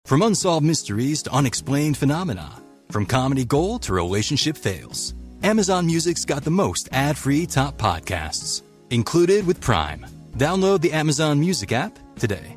From unsolved mysteries to unexplained phenomena. From comedy gold to relationship fails. Amazon Music's got the most ad-free top podcasts. Included with Prime. Download the Amazon Music app today.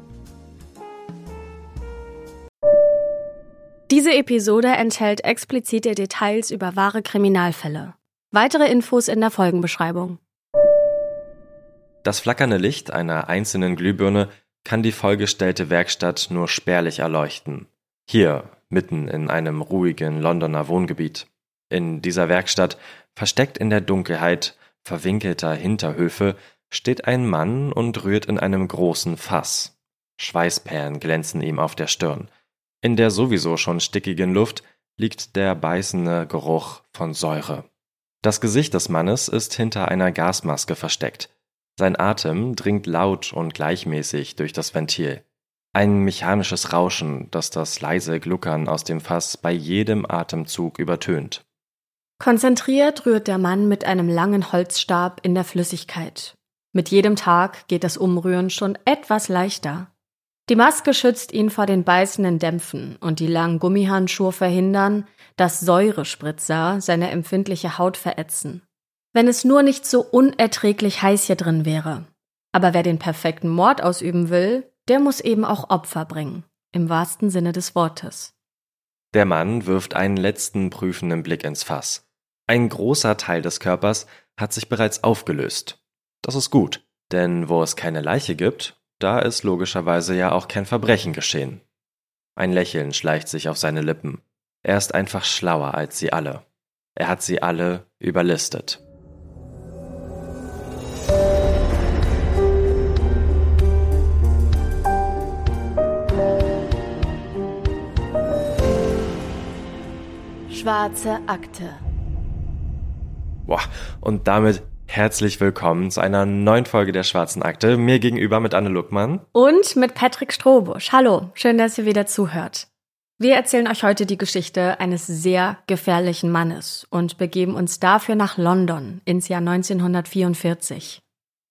Diese Episode enthält explizite Details über wahre Kriminalfälle. Weitere Infos in der Folgenbeschreibung. Das flackernde Licht einer einzelnen Glühbirne kann die vollgestellte Werkstatt nur spärlich erleuchten. Hier, mitten in einem ruhigen Londoner Wohngebiet. In dieser Werkstatt, versteckt in der Dunkelheit verwinkelter Hinterhöfe, steht ein Mann und rührt in einem großen Fass. Schweißperlen glänzen ihm auf der Stirn. In der sowieso schon stickigen Luft liegt der beißende Geruch von Säure. Das Gesicht des Mannes ist hinter einer Gasmaske versteckt. Sein Atem dringt laut und gleichmäßig durch das Ventil. Ein mechanisches Rauschen, das das leise Gluckern aus dem Fass bei jedem Atemzug übertönt. Konzentriert rührt der Mann mit einem langen Holzstab in der Flüssigkeit. Mit jedem Tag geht das Umrühren schon etwas leichter. Die Maske schützt ihn vor den beißenden Dämpfen und die langen Gummihandschuhe verhindern, dass Säurespritzer seine empfindliche Haut verätzen. Wenn es nur nicht so unerträglich heiß hier drin wäre. Aber wer den perfekten Mord ausüben will, der muss eben auch Opfer bringen, im wahrsten Sinne des Wortes. Der Mann wirft einen letzten prüfenden Blick ins Fass. Ein großer Teil des Körpers hat sich bereits aufgelöst. Das ist gut, denn wo es keine Leiche gibt, da ist logischerweise ja auch kein Verbrechen geschehen. Ein Lächeln schleicht sich auf seine Lippen. Er ist einfach schlauer als sie alle. Er hat sie alle überlistet. Schwarze Akte. Boah, und damit herzlich willkommen zu einer neuen Folge der Schwarzen Akte. Mir gegenüber mit Anne Luckmann. Und mit Patrick Strohbusch. Hallo, schön, dass ihr wieder zuhört. Wir erzählen euch heute die Geschichte eines sehr gefährlichen Mannes und begeben uns dafür nach London ins Jahr 1944.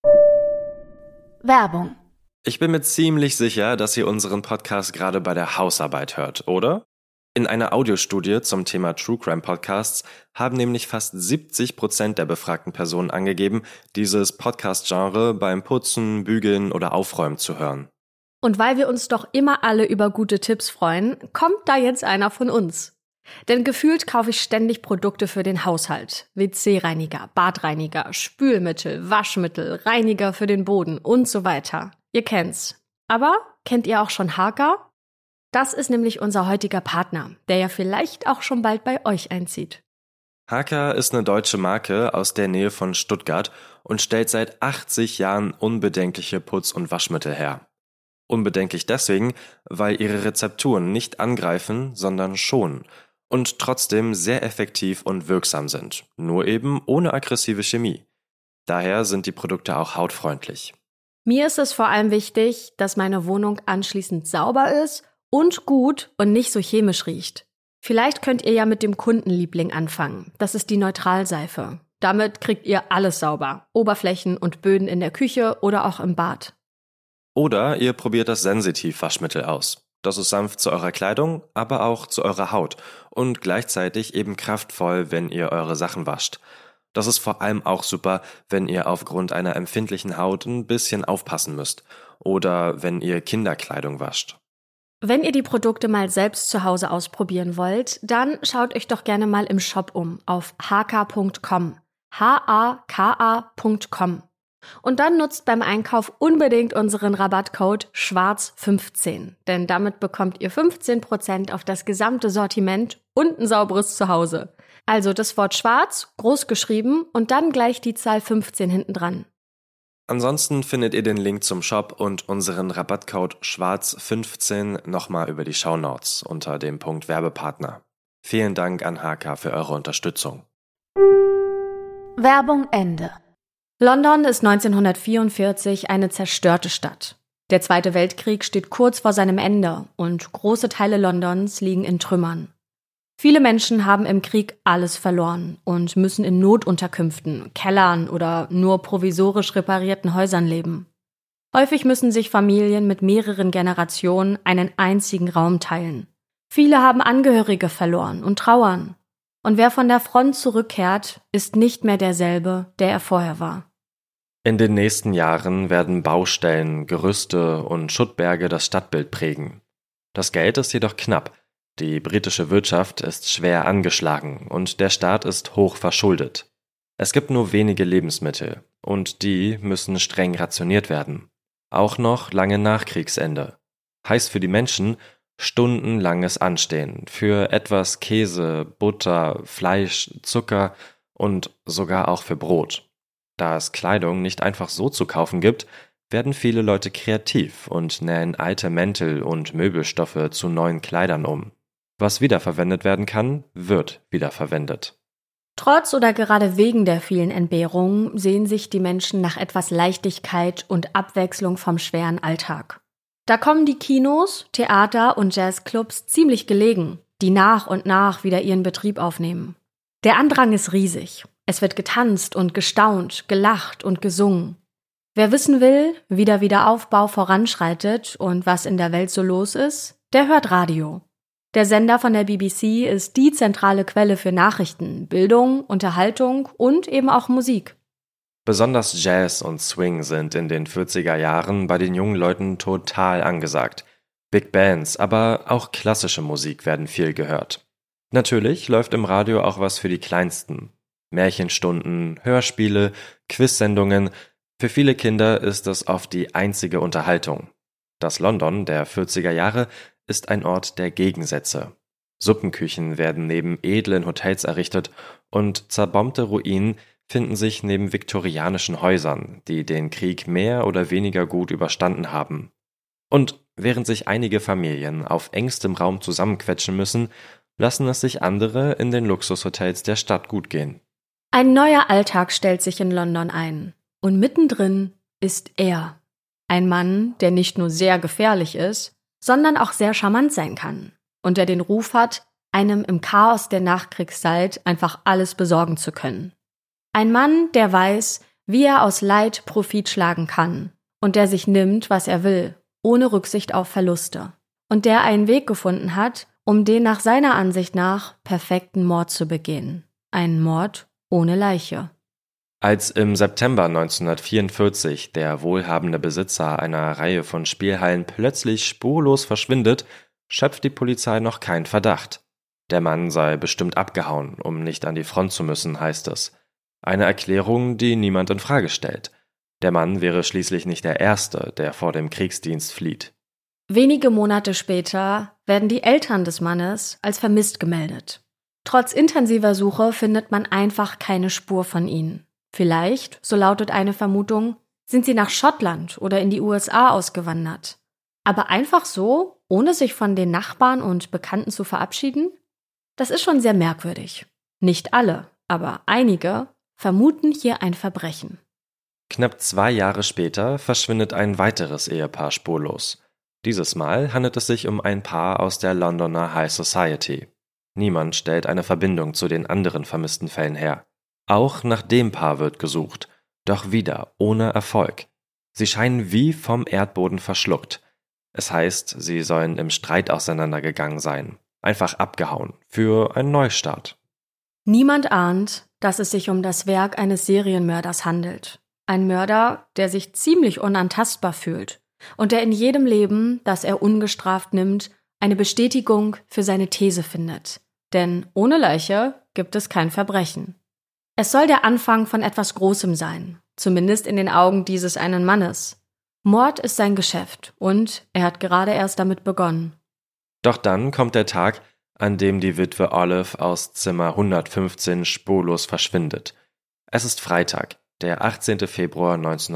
Werbung. Ich bin mir ziemlich sicher, dass ihr unseren Podcast gerade bei der Hausarbeit hört, oder? In einer Audiostudie zum Thema True Crime Podcasts haben nämlich fast 70% der befragten Personen angegeben, dieses Podcast-Genre beim Putzen, Bügeln oder Aufräumen zu hören. Und weil wir uns doch immer alle über gute Tipps freuen, kommt da jetzt einer von uns. Denn gefühlt kaufe ich ständig Produkte für den Haushalt. WC-Reiniger, Badreiniger, Spülmittel, Waschmittel, Reiniger für den Boden und so weiter. Ihr kennt's. Aber kennt ihr auch schon Haka? Das ist nämlich unser heutiger Partner, der ja vielleicht auch schon bald bei euch einzieht. Haka ist eine deutsche Marke aus der Nähe von Stuttgart und stellt seit 80 Jahren unbedenkliche Putz- und Waschmittel her. Unbedenklich deswegen, weil ihre Rezepturen nicht angreifen, sondern schonen und trotzdem sehr effektiv und wirksam sind, nur eben ohne aggressive Chemie. Daher sind die Produkte auch hautfreundlich. Mir ist es vor allem wichtig, dass meine Wohnung anschließend sauber ist und gut und nicht so chemisch riecht. Vielleicht könnt ihr ja mit dem Kundenliebling anfangen. Das ist die Neutralseife. Damit kriegt ihr alles sauber. Oberflächen und Böden in der Küche oder auch im Bad. Oder ihr probiert das Sensitiv-Waschmittel aus. Das ist sanft zu eurer Kleidung, aber auch zu eurer Haut und gleichzeitig eben kraftvoll, wenn ihr eure Sachen wascht. Das ist vor allem auch super, wenn ihr aufgrund einer empfindlichen Haut ein bisschen aufpassen müsst oder wenn ihr Kinderkleidung wascht. Wenn ihr die Produkte mal selbst zu Hause ausprobieren wollt, dann schaut euch doch gerne mal im Shop um auf haka.com. haka.com. Und dann nutzt beim Einkauf unbedingt unseren Rabattcode SCHWARZ15, denn damit bekommt ihr 15% auf das gesamte Sortiment und ein sauberes Zuhause. Also das Wort schwarz, groß geschrieben und dann gleich die Zahl 15 hinten dran. Ansonsten findet ihr den Link zum Shop und unseren Rabattcode SCHWARZ15 nochmal über die Shownotes unter dem Punkt Werbepartner. Vielen Dank an Haka für eure Unterstützung. Werbung Ende. London ist 1944 eine zerstörte Stadt. Der Zweite Weltkrieg steht kurz vor seinem Ende und große Teile Londons liegen in Trümmern. Viele Menschen haben im Krieg alles verloren und müssen in Notunterkünften, Kellern oder nur provisorisch reparierten Häusern leben. Häufig müssen sich Familien mit mehreren Generationen einen einzigen Raum teilen. Viele haben Angehörige verloren und trauern. Und wer von der Front zurückkehrt, ist nicht mehr derselbe, der er vorher war. In den nächsten Jahren werden Baustellen, Gerüste und Schuttberge das Stadtbild prägen. Das Geld ist jedoch knapp. Die britische Wirtschaft ist schwer angeschlagen und der Staat ist hoch verschuldet. Es gibt nur wenige Lebensmittel und die müssen streng rationiert werden. Auch noch lange nach Kriegsende. Heißt für die Menschen stundenlanges Anstehen für etwas Käse, Butter, Fleisch, Zucker und sogar auch für Brot. Da es Kleidung nicht einfach so zu kaufen gibt, werden viele Leute kreativ und nähen alte Mäntel und Möbelstoffe zu neuen Kleidern um. Was wiederverwendet werden kann, wird wiederverwendet. Trotz oder gerade wegen der vielen Entbehrungen sehen sich die Menschen nach etwas Leichtigkeit und Abwechslung vom schweren Alltag. Da kommen die Kinos, Theater und Jazzclubs ziemlich gelegen, die nach und nach wieder ihren Betrieb aufnehmen. Der Andrang ist riesig. Es wird getanzt und gestaunt, gelacht und gesungen. Wer wissen will, wie der Wiederaufbau voranschreitet und was in der Welt so los ist, der hört Radio. Der Sender von der BBC ist die zentrale Quelle für Nachrichten, Bildung, Unterhaltung und eben auch Musik. Besonders Jazz und Swing sind in den 40er Jahren bei den jungen Leuten total angesagt. Big Bands, aber auch klassische Musik werden viel gehört. Natürlich läuft im Radio auch was für die Kleinsten. Märchenstunden, Hörspiele, Quizsendungen. Für viele Kinder ist das oft die einzige Unterhaltung. Das London der 40er Jahre ist ein Ort der Gegensätze. Suppenküchen werden neben edlen Hotels errichtet und zerbombte Ruinen finden sich neben viktorianischen Häusern, die den Krieg mehr oder weniger gut überstanden haben. Und während sich einige Familien auf engstem Raum zusammenquetschen müssen, lassen es sich andere in den Luxushotels der Stadt gut gehen. Ein neuer Alltag stellt sich in London ein. Und mittendrin ist er. Ein Mann, der nicht nur sehr gefährlich ist, sondern auch sehr charmant sein kann und der den Ruf hat, einem im Chaos der Nachkriegszeit einfach alles besorgen zu können. Ein Mann, der weiß, wie er aus Leid Profit schlagen kann und der sich nimmt, was er will, ohne Rücksicht auf Verluste. Und der einen Weg gefunden hat, um den nach seiner Ansicht nach perfekten Mord zu begehen. Einen Mord ohne Leiche. Als im September 1944 der wohlhabende Besitzer einer Reihe von Spielhallen plötzlich spurlos verschwindet, schöpft die Polizei noch keinen Verdacht. Der Mann sei bestimmt abgehauen, um nicht an die Front zu müssen, heißt es. Eine Erklärung, die niemand in Frage stellt. Der Mann wäre schließlich nicht der Erste, der vor dem Kriegsdienst flieht. Wenige Monate später werden die Eltern des Mannes als vermisst gemeldet. Trotz intensiver Suche findet man einfach keine Spur von ihnen. Vielleicht, so lautet eine Vermutung, sind sie nach Schottland oder in die USA ausgewandert. Aber einfach so, ohne sich von den Nachbarn und Bekannten zu verabschieden? Das ist schon sehr merkwürdig. Nicht alle, aber einige vermuten hier ein Verbrechen. Knapp 2 Jahre später verschwindet ein weiteres Ehepaar spurlos. Dieses Mal handelt es sich um ein Paar aus der Londoner High Society. Niemand stellt eine Verbindung zu den anderen vermissten Fällen her. Auch nach dem Paar wird gesucht, doch wieder ohne Erfolg. Sie scheinen wie vom Erdboden verschluckt. Es heißt, sie sollen im Streit auseinandergegangen sein, einfach abgehauen, für einen Neustart. Niemand ahnt, dass es sich um das Werk eines Serienmörders handelt. Ein Mörder, der sich ziemlich unantastbar fühlt und der in jedem Leben, das er ungestraft nimmt, eine Bestätigung für seine These findet. Denn ohne Leiche gibt es kein Verbrechen. Es soll der Anfang von etwas Großem sein, zumindest in den Augen dieses einen Mannes. Mord ist sein Geschäft und er hat gerade erst damit begonnen. Doch dann kommt der Tag, an dem die Witwe Olive aus Zimmer 115 spurlos verschwindet. Es ist Freitag, der 18. Februar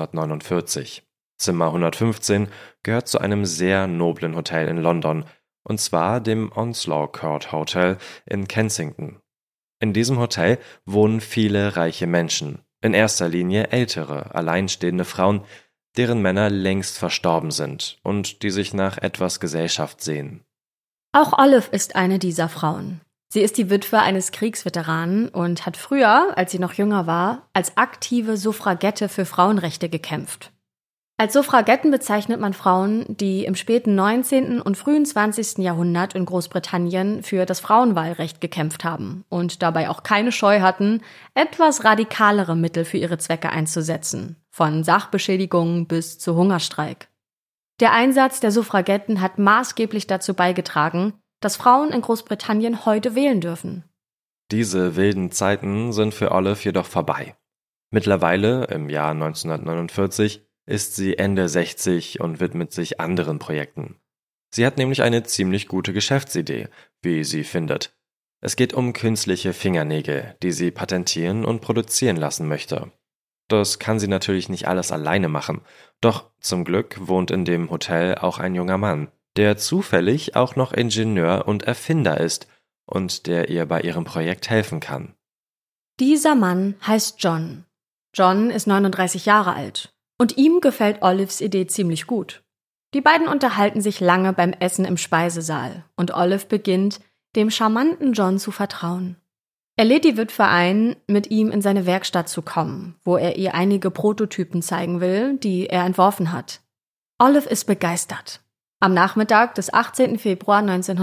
1949. Zimmer 115 gehört zu einem sehr noblen Hotel in London, und zwar dem Onslow Court Hotel in Kensington. In diesem Hotel wohnen viele reiche Menschen, in erster Linie ältere, alleinstehende Frauen, deren Männer längst verstorben sind und die sich nach etwas Gesellschaft sehnen. Auch Olive ist eine dieser Frauen. Sie ist die Witwe eines Kriegsveteranen und hat früher, als sie noch jünger war, als aktive Suffragette für Frauenrechte gekämpft. Als Suffragetten bezeichnet man Frauen, die im späten 19. und frühen 20. Jahrhundert in Großbritannien für das Frauenwahlrecht gekämpft haben und dabei auch keine Scheu hatten, etwas radikalere Mittel für ihre Zwecke einzusetzen, von Sachbeschädigungen bis zu Hungerstreik. Der Einsatz der Suffragetten hat maßgeblich dazu beigetragen, dass Frauen in Großbritannien heute wählen dürfen. Diese wilden Zeiten sind für Olive jedoch vorbei. Mittlerweile, im Jahr 1949, ist sie Ende 60 und widmet sich anderen Projekten. Sie hat nämlich eine ziemlich gute Geschäftsidee, wie sie findet. Es geht um künstliche Fingernägel, die sie patentieren und produzieren lassen möchte. Das kann sie natürlich nicht alles alleine machen, doch zum Glück wohnt in dem Hotel auch ein junger Mann, der zufällig auch noch Ingenieur und Erfinder ist und der ihr bei ihrem Projekt helfen kann. Dieser Mann heißt John. John ist 39 Jahre alt. Und ihm gefällt Olives Idee ziemlich gut. Die beiden unterhalten sich lange beim Essen im Speisesaal und Olive beginnt, dem charmanten John zu vertrauen. Er lädt die Witwe ein, mit ihm in seine Werkstatt zu kommen, wo er ihr einige Prototypen zeigen will, die er entworfen hat. Olive ist begeistert. Am Nachmittag des 18. Februar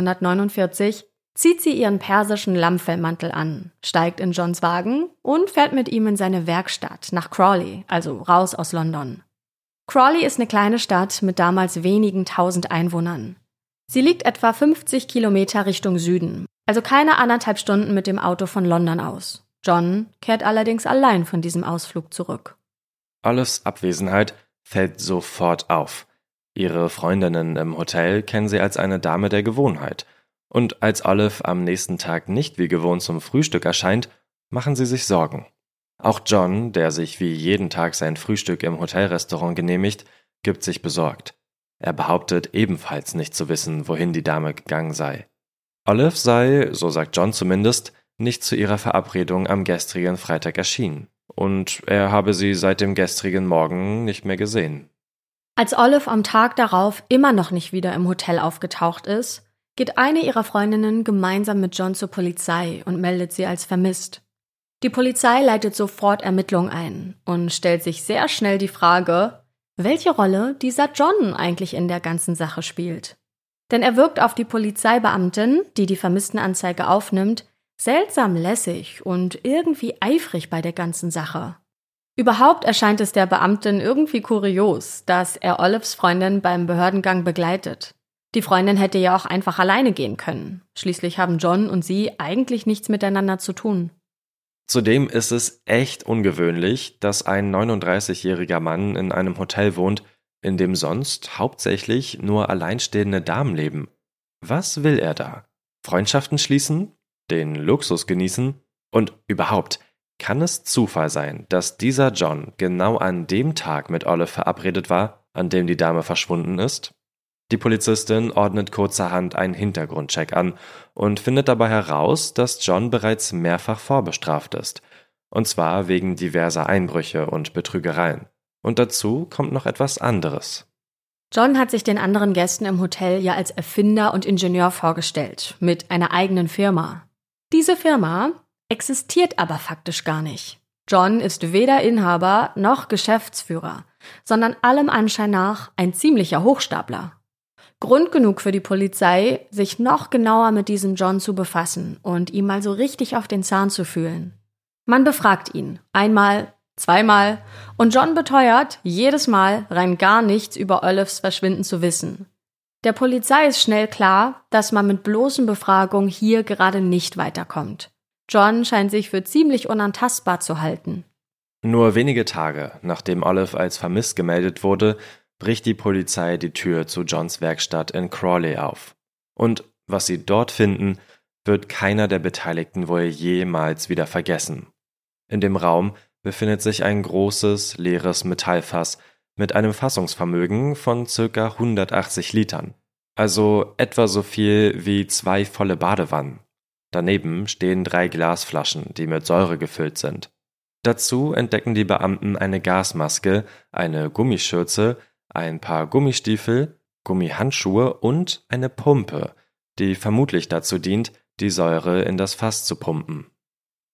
1949 zieht sie ihren persischen Lammfellmantel an, steigt in Johns Wagen und fährt mit ihm in seine Werkstatt nach Crawley, also raus aus London. Crawley ist eine kleine Stadt mit damals wenigen 1000 Einwohnern. Sie liegt etwa 50 Kilometer Richtung Süden, also keine 1,5 Stunden mit dem Auto von London aus. John kehrt allerdings allein von diesem Ausflug zurück. Olives Abwesenheit fällt sofort auf. Ihre Freundinnen im Hotel kennen sie als eine Dame der Gewohnheit. Und als Olive am nächsten Tag nicht wie gewohnt zum Frühstück erscheint, machen sie sich Sorgen. Auch John, der sich wie jeden Tag sein Frühstück im Hotelrestaurant genehmigt, gibt sich besorgt. Er behauptet ebenfalls nicht zu wissen, wohin die Dame gegangen sei. Olive sei, so sagt John zumindest, nicht zu ihrer Verabredung am gestrigen Freitag erschienen. Und er habe sie seit dem gestrigen Morgen nicht mehr gesehen. Als Olive am Tag darauf immer noch nicht wieder im Hotel aufgetaucht ist, geht eine ihrer Freundinnen gemeinsam mit John zur Polizei und meldet sie als vermisst. Die Polizei leitet sofort Ermittlungen ein und stellt sich sehr schnell die Frage, welche Rolle dieser John eigentlich in der ganzen Sache spielt. Denn er wirkt auf die Polizeibeamtin, die die Vermisstenanzeige aufnimmt, seltsam lässig und irgendwie eifrig bei der ganzen Sache. Überhaupt erscheint es der Beamtin irgendwie kurios, dass er Olives Freundin beim Behördengang begleitet. Die Freundin hätte ja auch einfach alleine gehen können. Schließlich haben John und sie eigentlich nichts miteinander zu tun. Zudem ist es echt ungewöhnlich, dass ein 39-jähriger Mann in einem Hotel wohnt, in dem sonst hauptsächlich nur alleinstehende Damen leben. Was will er da? Freundschaften schließen? Den Luxus genießen? Und überhaupt, kann es Zufall sein, dass dieser John genau an dem Tag mit Olive verabredet war, an dem die Dame verschwunden ist? Die Polizistin ordnet kurzerhand einen Hintergrundcheck an und findet dabei heraus, dass John bereits mehrfach vorbestraft ist, und zwar wegen diverser Einbrüche und Betrügereien. Und dazu kommt noch etwas anderes. John hat sich den anderen Gästen im Hotel ja als Erfinder und Ingenieur vorgestellt, mit einer eigenen Firma. Diese Firma existiert aber faktisch gar nicht. John ist weder Inhaber noch Geschäftsführer, sondern allem Anschein nach ein ziemlicher Hochstapler. Grund genug für die Polizei, sich noch genauer mit diesem John zu befassen und ihm mal so richtig auf den Zahn zu fühlen. Man befragt ihn, einmal, zweimal, und John beteuert, jedes Mal rein gar nichts über Olives Verschwinden zu wissen. Der Polizei ist schnell klar, dass man mit bloßen Befragungen hier gerade nicht weiterkommt. John scheint sich für ziemlich unantastbar zu halten. Nur wenige Tage, nachdem Olive als vermisst gemeldet wurde, bricht die Polizei die Tür zu Johns Werkstatt in Crawley auf. Und was sie dort finden, wird keiner der Beteiligten wohl jemals wieder vergessen. In dem Raum befindet sich ein großes, leeres Metallfass mit einem Fassungsvermögen von ca. 180 Litern, also etwa so viel wie 2 volle Badewannen. Daneben stehen 3 Glasflaschen, die mit Säure gefüllt sind. Dazu entdecken die Beamten eine Gasmaske, eine Gummischürze, ein paar Gummistiefel, Gummihandschuhe und eine Pumpe, die vermutlich dazu dient, die Säure in das Fass zu pumpen.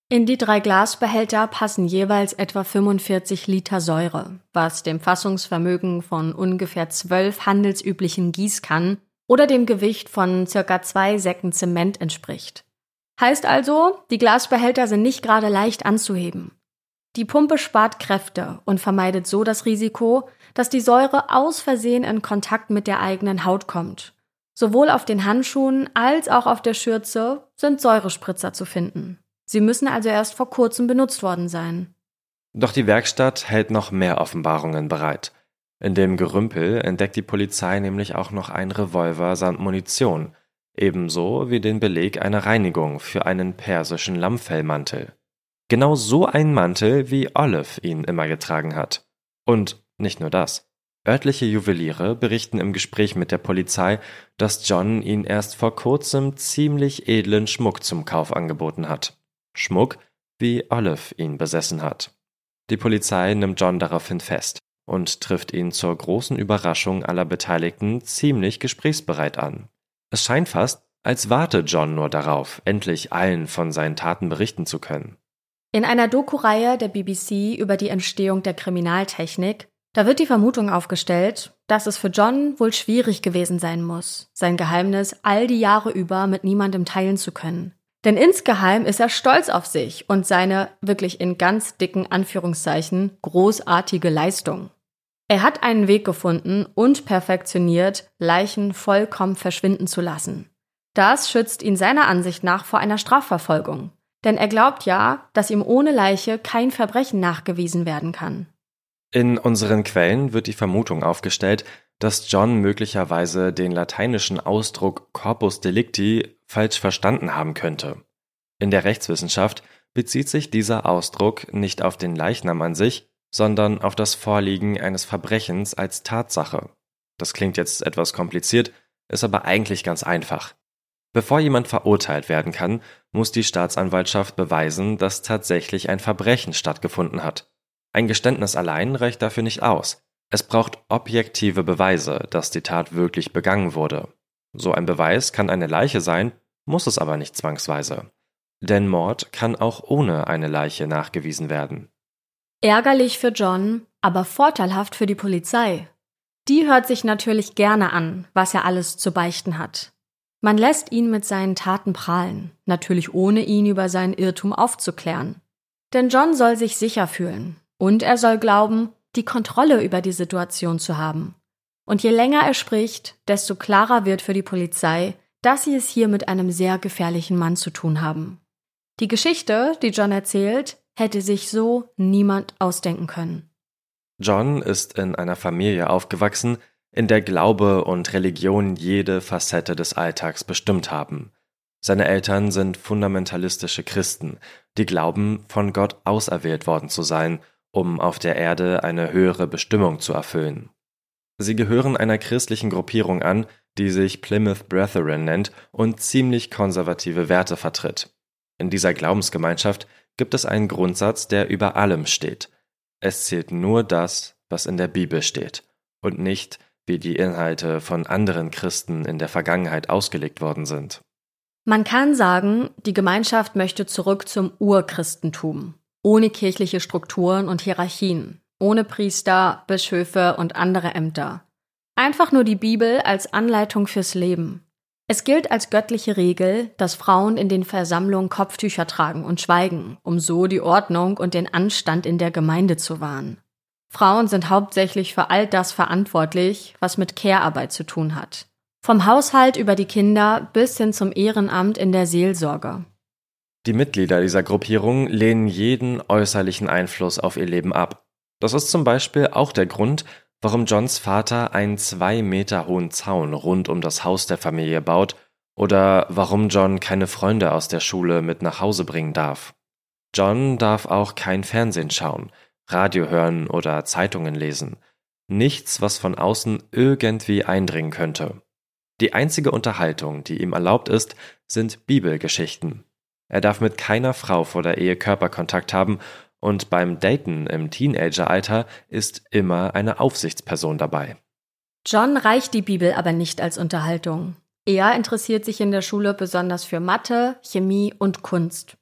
In die 3 Glasbehälter passen jeweils etwa 45 Liter Säure, was dem Fassungsvermögen von ungefähr 12 handelsüblichen Gießkannen oder dem Gewicht von ca. 2 Säcken Zement entspricht. Heißt also, die Glasbehälter sind nicht gerade leicht anzuheben. Die Pumpe spart Kräfte und vermeidet so das Risiko, dass die Säure aus Versehen in Kontakt mit der eigenen Haut kommt. Sowohl auf den Handschuhen als auch auf der Schürze sind Säurespritzer zu finden. Sie müssen also erst vor kurzem benutzt worden sein. Doch die Werkstatt hält noch mehr Offenbarungen bereit. In dem Gerümpel entdeckt die Polizei nämlich auch noch einen Revolver samt Munition, ebenso wie den Beleg einer Reinigung für einen persischen Lammfellmantel. Genau so ein Mantel, wie Olive ihn immer getragen hat. Und nicht nur das. Örtliche Juweliere berichten im Gespräch mit der Polizei, dass John ihnen erst vor kurzem ziemlich edlen Schmuck zum Kauf angeboten hat. Schmuck, wie Olive ihn besessen hat. Die Polizei nimmt John daraufhin fest und trifft ihn zur großen Überraschung aller Beteiligten ziemlich gesprächsbereit an. Es scheint fast, als warte John nur darauf, endlich allen von seinen Taten berichten zu können. In einer Doku-Reihe der BBC über die Entstehung der Kriminaltechnik, da wird die Vermutung aufgestellt, dass es für John wohl schwierig gewesen sein muss, sein Geheimnis all die Jahre über mit niemandem teilen zu können. Denn insgeheim ist er stolz auf sich und seine, wirklich in ganz dicken Anführungszeichen, großartige Leistung. Er hat einen Weg gefunden und perfektioniert, Leichen vollkommen verschwinden zu lassen. Das schützt ihn seiner Ansicht nach vor einer Strafverfolgung. Denn er glaubt ja, dass ihm ohne Leiche kein Verbrechen nachgewiesen werden kann. In unseren Quellen wird die Vermutung aufgestellt, dass John möglicherweise den lateinischen Ausdruck Corpus Delicti falsch verstanden haben könnte. In der Rechtswissenschaft bezieht sich dieser Ausdruck nicht auf den Leichnam an sich, sondern auf das Vorliegen eines Verbrechens als Tatsache. Das klingt jetzt etwas kompliziert, ist aber eigentlich ganz einfach. Bevor jemand verurteilt werden kann, muss die Staatsanwaltschaft beweisen, dass tatsächlich ein Verbrechen stattgefunden hat. Ein Geständnis allein reicht dafür nicht aus. Es braucht objektive Beweise, dass die Tat wirklich begangen wurde. So ein Beweis kann eine Leiche sein, muss es aber nicht zwangsweise. Denn Mord kann auch ohne eine Leiche nachgewiesen werden. Ärgerlich für John, aber vorteilhaft für die Polizei. Die hört sich natürlich gerne an, was er alles zu beichten hat. Man lässt ihn mit seinen Taten prahlen, natürlich ohne ihn über seinen Irrtum aufzuklären. Denn John soll sich sicher fühlen und er soll glauben, die Kontrolle über die Situation zu haben. Und je länger er spricht, desto klarer wird für die Polizei, dass sie es hier mit einem sehr gefährlichen Mann zu tun haben. Die Geschichte, die John erzählt, hätte sich so niemand ausdenken können. John ist in einer Familie aufgewachsen, in der Glaube und Religion jede Facette des Alltags bestimmt haben. Seine Eltern sind fundamentalistische Christen, die glauben, von Gott auserwählt worden zu sein, um auf der Erde eine höhere Bestimmung zu erfüllen. Sie gehören einer christlichen Gruppierung an, die sich Plymouth Brethren nennt und ziemlich konservative Werte vertritt. In dieser Glaubensgemeinschaft gibt es einen Grundsatz, der über allem steht. Es zählt nur das, was in der Bibel steht, und nicht, wie die Inhalte von anderen Christen in der Vergangenheit ausgelegt worden sind. Man kann sagen, die Gemeinschaft möchte zurück zum Urchristentum, ohne kirchliche Strukturen und Hierarchien, ohne Priester, Bischöfe und andere Ämter. Einfach nur die Bibel als Anleitung fürs Leben. Es gilt als göttliche Regel, dass Frauen in den Versammlungen Kopftücher tragen und schweigen, um so die Ordnung und den Anstand in der Gemeinde zu wahren. Frauen sind hauptsächlich für all das verantwortlich, was mit Care-Arbeit zu tun hat. Vom Haushalt über die Kinder bis hin zum Ehrenamt in der Seelsorge. Die Mitglieder dieser Gruppierung lehnen jeden äußerlichen Einfluss auf ihr Leben ab. Das ist zum Beispiel auch der Grund, warum Johns Vater einen 2 Meter hohen Zaun rund um das Haus der Familie baut oder warum John keine Freunde aus der Schule mit nach Hause bringen darf. John darf auch kein Fernsehen schauen, Radio hören oder Zeitungen lesen. Nichts, was von außen irgendwie eindringen könnte. Die einzige Unterhaltung, die ihm erlaubt ist, sind Bibelgeschichten. Er darf mit keiner Frau vor der Ehe Körperkontakt haben und beim Daten im Teenageralter ist immer eine Aufsichtsperson dabei. John reicht die Bibel aber nicht als Unterhaltung. Er interessiert sich in der Schule besonders für Mathe, Chemie und Kunst.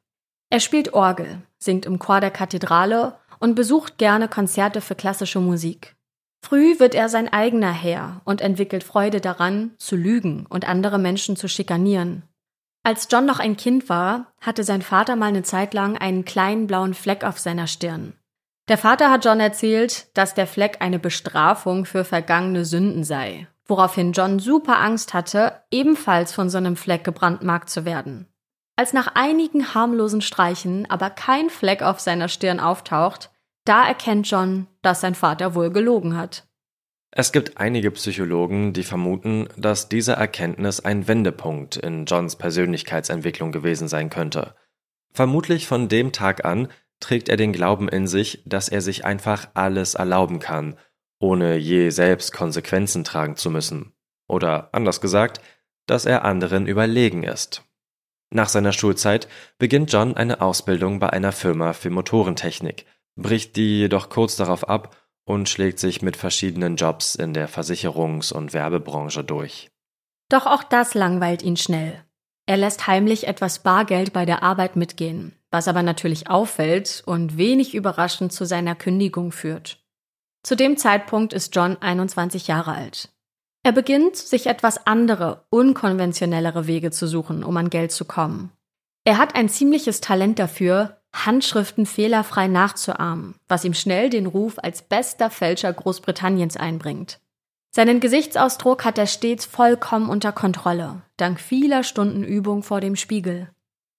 Er spielt Orgel, singt im Chor der Kathedrale und besucht gerne Konzerte für klassische Musik. Früh wird er sein eigener Herr und entwickelt Freude daran, zu lügen und andere Menschen zu schikanieren. Als John noch ein Kind war, hatte sein Vater mal eine Zeit lang einen kleinen blauen Fleck auf seiner Stirn. Der Vater hat John erzählt, dass der Fleck eine Bestrafung für vergangene Sünden sei, woraufhin John super Angst hatte, ebenfalls von so einem Fleck gebrandmarkt zu werden. Als nach einigen harmlosen Streichen aber kein Fleck auf seiner Stirn auftaucht, da erkennt John, dass sein Vater wohl gelogen hat. Es gibt einige Psychologen, die vermuten, dass diese Erkenntnis ein Wendepunkt in Johns Persönlichkeitsentwicklung gewesen sein könnte. Vermutlich von dem Tag an trägt er den Glauben in sich, dass er sich einfach alles erlauben kann, ohne je selbst Konsequenzen tragen zu müssen. Oder anders gesagt, dass er anderen überlegen ist. Nach seiner Schulzeit beginnt John eine Ausbildung bei einer Firma für Motorentechnik, bricht die jedoch kurz darauf ab und schlägt sich mit verschiedenen Jobs in der Versicherungs- und Werbebranche durch. Doch auch das langweilt ihn schnell. Er lässt heimlich etwas Bargeld bei der Arbeit mitgehen, was aber natürlich auffällt und wenig überraschend zu seiner Kündigung führt. Zu dem Zeitpunkt ist John 21 Jahre alt. Er beginnt, sich etwas andere, unkonventionellere Wege zu suchen, um an Geld zu kommen. Er hat ein ziemliches Talent dafür, Handschriften fehlerfrei nachzuahmen, was ihm schnell den Ruf als bester Fälscher Großbritanniens einbringt. Seinen Gesichtsausdruck hat er stets vollkommen unter Kontrolle, dank vieler Stunden Übung vor dem Spiegel.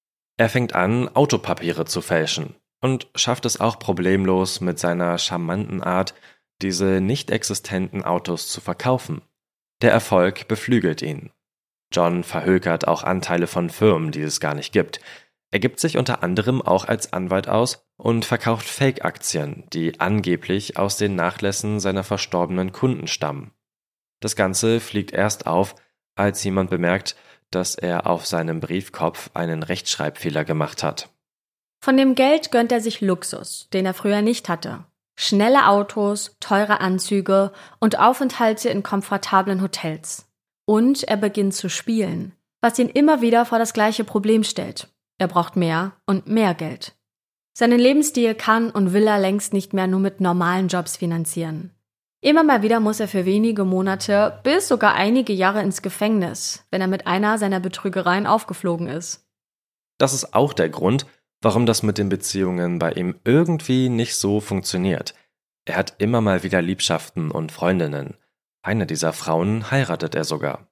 Er fängt an, Autopapiere zu fälschen und schafft es auch problemlos, mit seiner charmanten Art diese nicht existenten Autos zu verkaufen. Der Erfolg beflügelt ihn. John verhökert auch Anteile von Firmen, die es gar nicht gibt. Er gibt sich unter anderem auch als Anwalt aus und verkauft Fake-Aktien, die angeblich aus den Nachlässen seiner verstorbenen Kunden stammen. Das Ganze fliegt erst auf, als jemand bemerkt, dass er auf seinem Briefkopf einen Rechtschreibfehler gemacht hat. Von dem Geld gönnt er sich Luxus, den er früher nicht hatte. Schnelle Autos, teure Anzüge und Aufenthalte in komfortablen Hotels. Und er beginnt zu spielen, was ihn immer wieder vor das gleiche Problem stellt. Er braucht mehr und mehr Geld. Seinen Lebensstil kann und will er längst nicht mehr nur mit normalen Jobs finanzieren. Immer mal wieder muss er für wenige Monate bis sogar einige Jahre ins Gefängnis, wenn er mit einer seiner Betrügereien aufgeflogen ist. Das ist auch der Grund, warum das mit den Beziehungen bei ihm irgendwie nicht so funktioniert. Er hat immer mal wieder Liebschaften und Freundinnen. Eine dieser Frauen heiratet er sogar.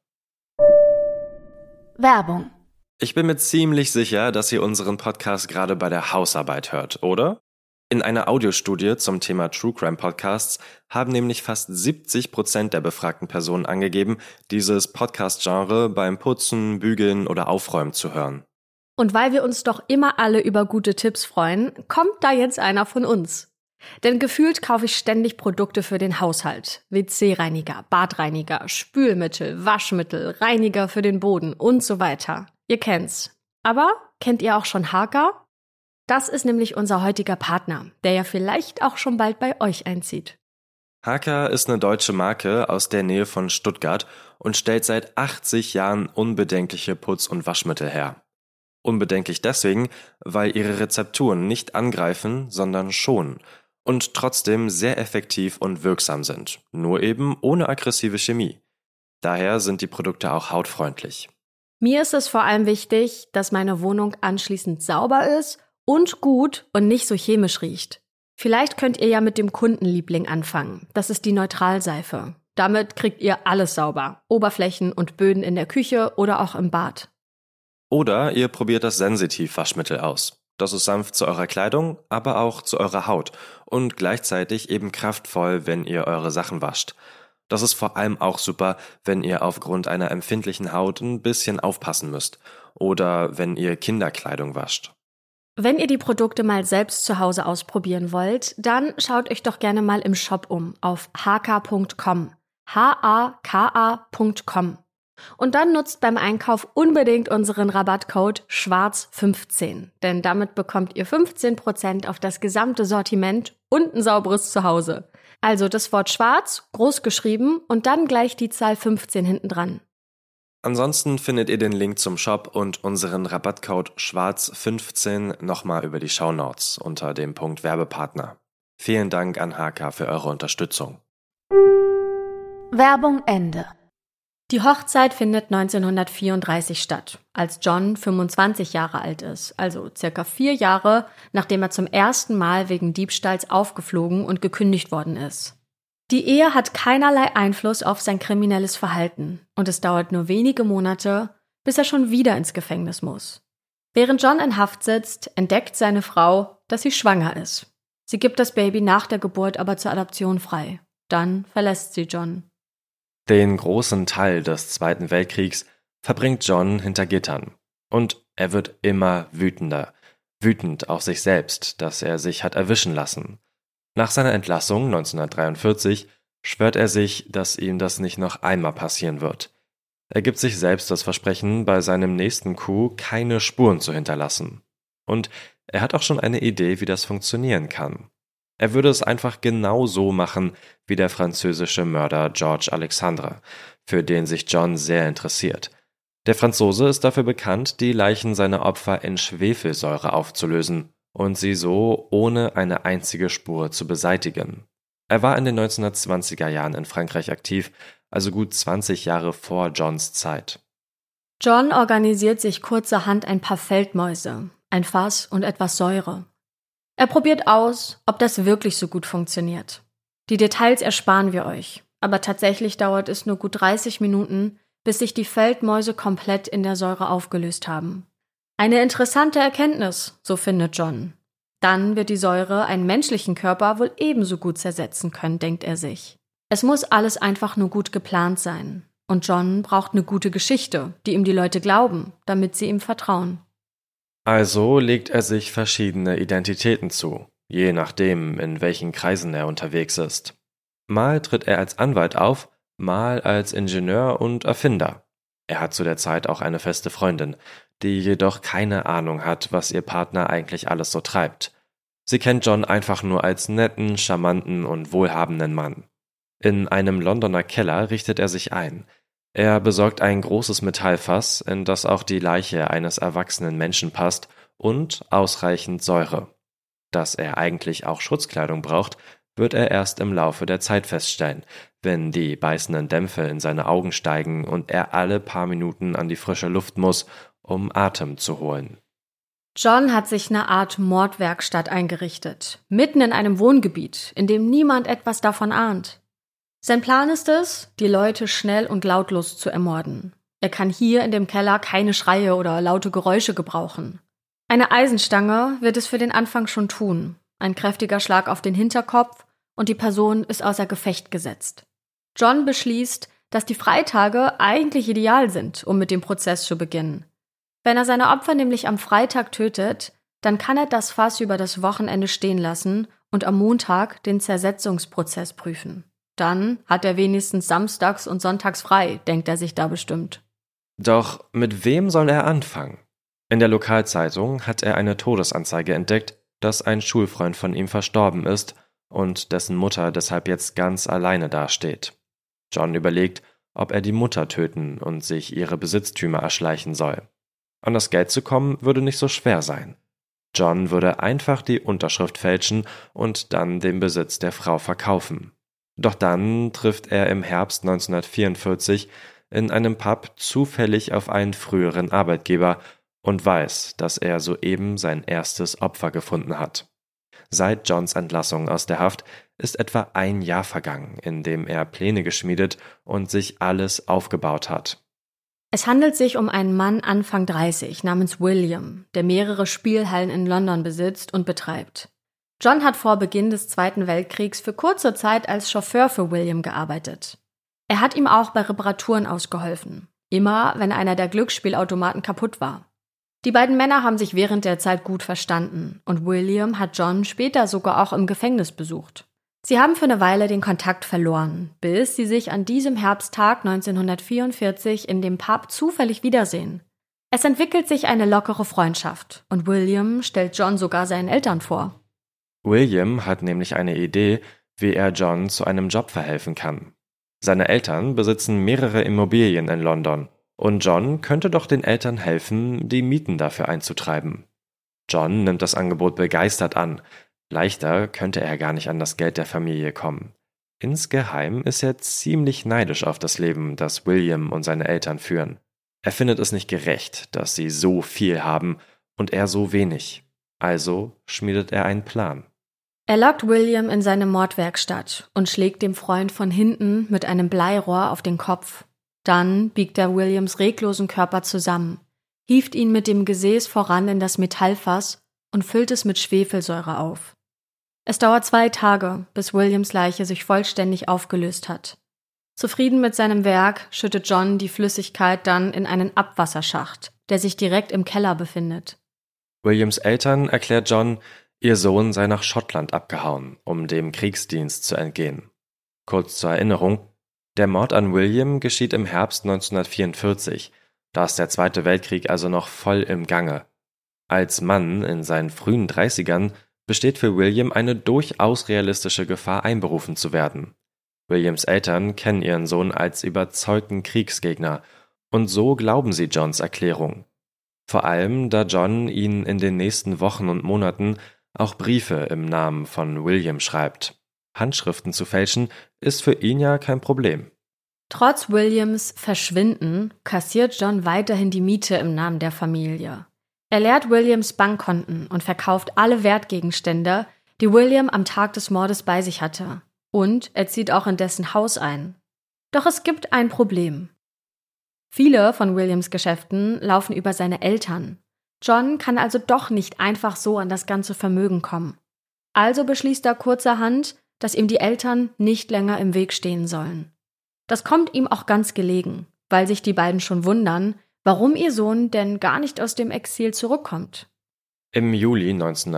Werbung. Ich bin mir ziemlich sicher, dass ihr unseren Podcast gerade bei der Hausarbeit hört, oder? In einer Audiostudie zum Thema True Crime Podcasts haben nämlich fast 70% der befragten Personen angegeben, dieses Podcast-Genre beim Putzen, Bügeln oder Aufräumen zu hören. Und weil wir uns doch immer alle über gute Tipps freuen, kommt da jetzt einer von uns. Denn gefühlt kaufe ich ständig Produkte für den Haushalt. WC-Reiniger, Badreiniger, Spülmittel, Waschmittel, Reiniger für den Boden und so weiter. Ihr kennt's. Aber kennt ihr auch schon Haka? Das ist nämlich unser heutiger Partner, der ja vielleicht auch schon bald bei euch einzieht. Haka ist eine deutsche Marke aus der Nähe von Stuttgart und stellt seit 80 Jahren unbedenkliche Putz- und Waschmittel her. Unbedenklich deswegen, weil ihre Rezepturen nicht angreifen, sondern schonen und trotzdem sehr effektiv und wirksam sind, nur eben ohne aggressive Chemie. Daher sind die Produkte auch hautfreundlich. Mir ist es vor allem wichtig, dass meine Wohnung anschließend sauber ist und gut und nicht so chemisch riecht. Vielleicht könnt ihr ja mit dem Kundenliebling anfangen. Das ist die Neutralseife. Damit kriegt ihr alles sauber. Oberflächen und Böden in der Küche oder auch im Bad. Oder ihr probiert das Sensitiv-Waschmittel aus. Das ist sanft zu eurer Kleidung, aber auch zu eurer Haut und gleichzeitig eben kraftvoll, wenn ihr eure Sachen wascht. Das ist vor allem auch super, wenn ihr aufgrund einer empfindlichen Haut ein bisschen aufpassen müsst oder wenn ihr Kinderkleidung wascht. Wenn ihr die Produkte mal selbst zu Hause ausprobieren wollt, dann schaut euch doch gerne mal im Shop um auf haka.com. haka.com. Und dann nutzt beim Einkauf unbedingt unseren Rabattcode SCHWARZ15, denn damit bekommt ihr 15% auf das gesamte Sortiment und ein sauberes Zuhause. Also das Wort schwarz, groß geschrieben und dann gleich die Zahl 15 hinten dran. Ansonsten findet ihr den Link zum Shop und unseren Rabattcode SCHWARZ15 nochmal über die Shownotes unter dem Punkt Werbepartner. Vielen Dank an HK für eure Unterstützung. Werbung Ende. Die Hochzeit findet 1934 statt, als John 25 Jahre alt ist, also circa 4 Jahre, nachdem er zum ersten Mal wegen Diebstahls aufgeflogen und gekündigt worden ist. Die Ehe hat keinerlei Einfluss auf sein kriminelles Verhalten und es dauert nur wenige Monate, bis er schon wieder ins Gefängnis muss. Während John in Haft sitzt, entdeckt seine Frau, dass sie schwanger ist. Sie gibt das Baby nach der Geburt aber zur Adoption frei. Dann verlässt sie John. Den großen Teil des Zweiten Weltkriegs verbringt John hinter Gittern. Und er wird immer wütender. Wütend auf sich selbst, dass er sich hat erwischen lassen. Nach seiner Entlassung 1943 schwört er sich, dass ihm das nicht noch einmal passieren wird. Er gibt sich selbst das Versprechen, bei seinem nächsten Coup keine Spuren zu hinterlassen. Und er hat auch schon eine Idee, wie das funktionieren kann. Er würde es einfach genau so machen wie der französische Mörder Georges Alexandre, für den sich John sehr interessiert. Der Franzose ist dafür bekannt, die Leichen seiner Opfer in Schwefelsäure aufzulösen und sie so ohne eine einzige Spur zu beseitigen. Er war in den 1920er Jahren in Frankreich aktiv, also gut 20 Jahre vor Johns Zeit. John organisiert sich kurzerhand ein paar Feldmäuse, ein Fass und etwas Säure. Er probiert aus, ob das wirklich so gut funktioniert. Die Details ersparen wir euch, aber tatsächlich dauert es nur gut 30 Minuten, bis sich die Feldmäuse komplett in der Säure aufgelöst haben. Eine interessante Erkenntnis, so findet John. Dann wird die Säure einen menschlichen Körper wohl ebenso gut zersetzen können, denkt er sich. Es muss alles einfach nur gut geplant sein. Und John braucht eine gute Geschichte, die ihm die Leute glauben, damit sie ihm vertrauen. Also legt er sich verschiedene Identitäten zu, je nachdem, in welchen Kreisen er unterwegs ist. Mal tritt er als Anwalt auf, mal als Ingenieur und Erfinder. Er hat zu der Zeit auch eine feste Freundin, die jedoch keine Ahnung hat, was ihr Partner eigentlich alles so treibt. Sie kennt John einfach nur als netten, charmanten und wohlhabenden Mann. In einem Londoner Keller richtet er sich ein. Er besorgt ein großes Metallfass, in das auch die Leiche eines erwachsenen Menschen passt, und ausreichend Säure. Dass er eigentlich auch Schutzkleidung braucht, wird er erst im Laufe der Zeit feststellen, wenn die beißenden Dämpfe in seine Augen steigen und er alle paar Minuten an die frische Luft muss, um Atem zu holen. John hat sich eine Art Mordwerkstatt eingerichtet, mitten in einem Wohngebiet, in dem niemand etwas davon ahnt. Sein Plan ist es, die Leute schnell und lautlos zu ermorden. Er kann hier in dem Keller keine Schreie oder laute Geräusche gebrauchen. Eine Eisenstange wird es für den Anfang schon tun, ein kräftiger Schlag auf den Hinterkopf und die Person ist außer Gefecht gesetzt. John beschließt, dass die Freitage eigentlich ideal sind, um mit dem Prozess zu beginnen. Wenn er seine Opfer nämlich am Freitag tötet, dann kann er das Fass über das Wochenende stehen lassen und am Montag den Zersetzungsprozess prüfen. Dann hat er wenigstens samstags und sonntags frei, denkt er sich da bestimmt. Doch mit wem soll er anfangen? In der Lokalzeitung hat er eine Todesanzeige entdeckt, dass ein Schulfreund von ihm verstorben ist und dessen Mutter deshalb jetzt ganz alleine dasteht. John überlegt, ob er die Mutter töten und sich ihre Besitztümer erschleichen soll. An das Geld zu kommen, würde nicht so schwer sein. John würde einfach die Unterschrift fälschen und dann den Besitz der Frau verkaufen. Doch dann trifft er im Herbst 1944 in einem Pub zufällig auf einen früheren Arbeitgeber und weiß, dass er soeben sein erstes Opfer gefunden hat. Seit Johns Entlassung aus der Haft ist etwa ein Jahr vergangen, in dem er Pläne geschmiedet und sich alles aufgebaut hat. Es handelt sich um einen Mann Anfang 30 namens William, der mehrere Spielhallen in London besitzt und betreibt. John hat vor Beginn des Zweiten Weltkriegs für kurze Zeit als Chauffeur für William gearbeitet. Er hat ihm auch bei Reparaturen ausgeholfen, immer wenn einer der Glücksspielautomaten kaputt war. Die beiden Männer haben sich während der Zeit gut verstanden und William hat John später sogar auch im Gefängnis besucht. Sie haben für eine Weile den Kontakt verloren, bis sie sich an diesem Herbsttag 1944 in dem Pub zufällig wiedersehen. Es entwickelt sich eine lockere Freundschaft und William stellt John sogar seinen Eltern vor. William hat nämlich eine Idee, wie er John zu einem Job verhelfen kann. Seine Eltern besitzen mehrere Immobilien in London und John könnte doch den Eltern helfen, die Mieten dafür einzutreiben. John nimmt das Angebot begeistert an. Leichter könnte er gar nicht an das Geld der Familie kommen. Insgeheim ist er ziemlich neidisch auf das Leben, das William und seine Eltern führen. Er findet es nicht gerecht, dass sie so viel haben und er so wenig. Also schmiedet er einen Plan. Er lockt William in seine Mordwerkstatt und schlägt dem Freund von hinten mit einem Bleirohr auf den Kopf. Dann biegt er Williams reglosen Körper zusammen, hieft ihn mit dem Gesäß voran in das Metallfass und füllt es mit Schwefelsäure auf. Es dauert 2 Tage, bis Williams Leiche sich vollständig aufgelöst hat. Zufrieden mit seinem Werk schüttet John die Flüssigkeit dann in einen Abwasserschacht, der sich direkt im Keller befindet. Williams Eltern erklärt John, ihr Sohn sei nach Schottland abgehauen, um dem Kriegsdienst zu entgehen. Kurz zur Erinnerung, der Mord an William geschieht im Herbst 1944, da ist der Zweite Weltkrieg also noch voll im Gange. Als Mann in seinen frühen 30ern besteht für William eine durchaus realistische Gefahr, einberufen zu werden. Williams Eltern kennen ihren Sohn als überzeugten Kriegsgegner und so glauben sie Johns Erklärung. Vor allem, da John ihnen in den nächsten Wochen und Monaten auch Briefe im Namen von William schreibt. Handschriften zu fälschen ist für ihn ja kein Problem. Trotz Williams Verschwinden kassiert John weiterhin die Miete im Namen der Familie. Er leert Williams Bankkonten und verkauft alle Wertgegenstände, die William am Tag des Mordes bei sich hatte. Und er zieht auch in dessen Haus ein. Doch es gibt ein Problem. Viele von Williams Geschäften laufen über seine Eltern. John kann also doch nicht einfach so an das ganze Vermögen kommen. Also beschließt er kurzerhand, dass ihm die Eltern nicht länger im Weg stehen sollen. Das kommt ihm auch ganz gelegen, weil sich die beiden schon wundern, warum ihr Sohn denn gar nicht aus dem Exil zurückkommt. Im Juli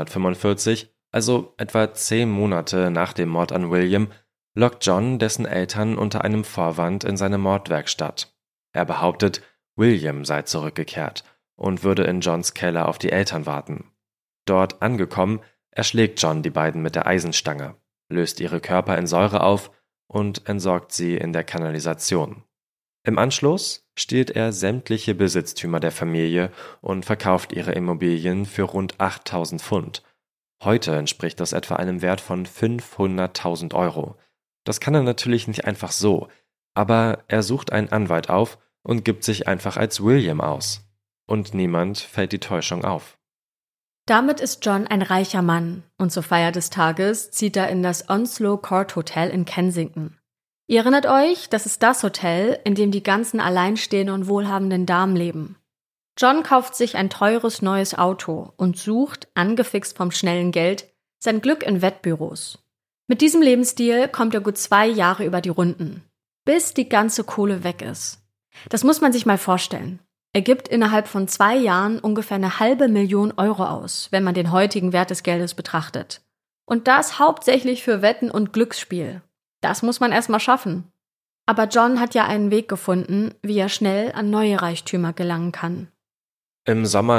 1945, also etwa 10 Monate nach dem Mord an William, lockt John dessen Eltern unter einem Vorwand in seine Mordwerkstatt. Er behauptet, William sei zurückgekehrt und würde in Johns Keller auf die Eltern warten. Dort angekommen, erschlägt John die beiden mit der Eisenstange, löst ihre Körper in Säure auf und entsorgt sie in der Kanalisation. Im Anschluss stiehlt er sämtliche Besitztümer der Familie und verkauft ihre Immobilien für rund 8.000 Pfund. Heute entspricht das etwa einem Wert von 500.000 Euro. Das kann er natürlich nicht einfach so, aber er sucht einen Anwalt auf und gibt sich einfach als William aus. Und niemand fällt die Täuschung auf. Damit ist John ein reicher Mann und zur Feier des Tages zieht er in das Onslow Court Hotel in Kensington. Ihr erinnert euch, das ist das Hotel, in dem die ganzen alleinstehenden und wohlhabenden Damen leben. John kauft sich ein teures neues Auto und sucht, angefixt vom schnellen Geld, sein Glück in Wettbüros. Mit diesem Lebensstil kommt er gut 2 Jahre über die Runden, bis die ganze Kohle weg ist. Das muss man sich mal vorstellen. Er gibt innerhalb von 2 Jahren ungefähr 500.000 Euro aus, wenn man den heutigen Wert des Geldes betrachtet. Und das hauptsächlich für Wetten und Glücksspiel. Das muss man erstmal schaffen. Aber John hat ja einen Weg gefunden, wie er schnell an neue Reichtümer gelangen kann. Im Sommer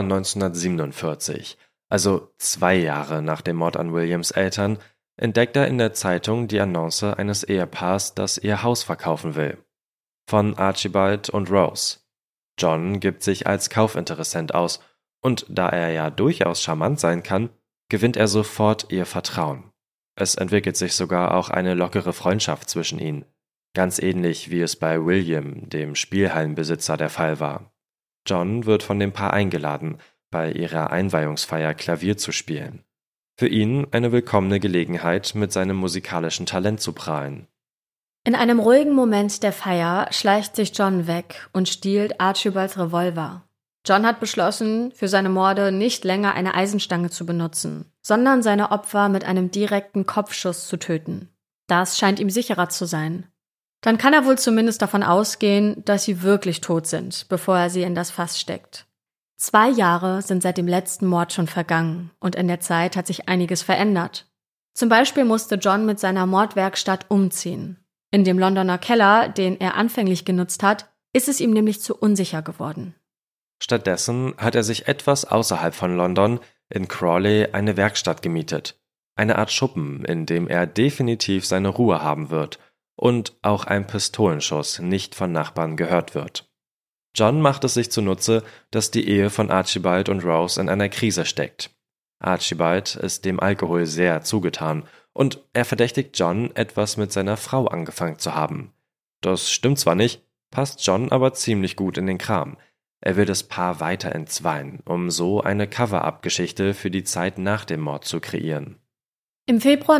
1947, also 2 Jahre nach dem Mord an Williams Eltern, entdeckt er in der Zeitung die Annonce eines Ehepaars, das ihr Haus verkaufen will. Von Archibald und Rose. John gibt sich als Kaufinteressent aus und da er ja durchaus charmant sein kann, gewinnt er sofort ihr Vertrauen. Es entwickelt sich sogar auch eine lockere Freundschaft zwischen ihnen, ganz ähnlich wie es bei William, dem Spielhallenbesitzer, der Fall war. John wird von dem Paar eingeladen, bei ihrer Einweihungsfeier Klavier zu spielen. Für ihn eine willkommene Gelegenheit, mit seinem musikalischen Talent zu prahlen. In einem ruhigen Moment der Feier schleicht sich John weg und stiehlt Archibalds Revolver. John hat beschlossen, für seine Morde nicht länger eine Eisenstange zu benutzen, sondern seine Opfer mit einem direkten Kopfschuss zu töten. Das scheint ihm sicherer zu sein. Dann kann er wohl zumindest davon ausgehen, dass sie wirklich tot sind, bevor er sie in das Fass steckt. 2 Jahre sind seit dem letzten Mord schon vergangen und in der Zeit hat sich einiges verändert. Zum Beispiel musste John mit seiner Mordwerkstatt umziehen. In dem Londoner Keller, den er anfänglich genutzt hat, ist es ihm nämlich zu unsicher geworden. Stattdessen hat er sich etwas außerhalb von London in Crawley eine Werkstatt gemietet. Eine Art Schuppen, in dem er definitiv seine Ruhe haben wird und auch ein Pistolenschuss nicht von Nachbarn gehört wird. John macht es sich zunutze, dass die Ehe von Archibald und Rose in einer Krise steckt. Archibald ist dem Alkohol sehr zugetan und er verdächtigt John, etwas mit seiner Frau angefangen zu haben. Das stimmt zwar nicht, passt John aber ziemlich gut in den Kram. Er will das Paar weiter entzweien, um so eine Cover-up-Geschichte für die Zeit nach dem Mord zu kreieren. Im Februar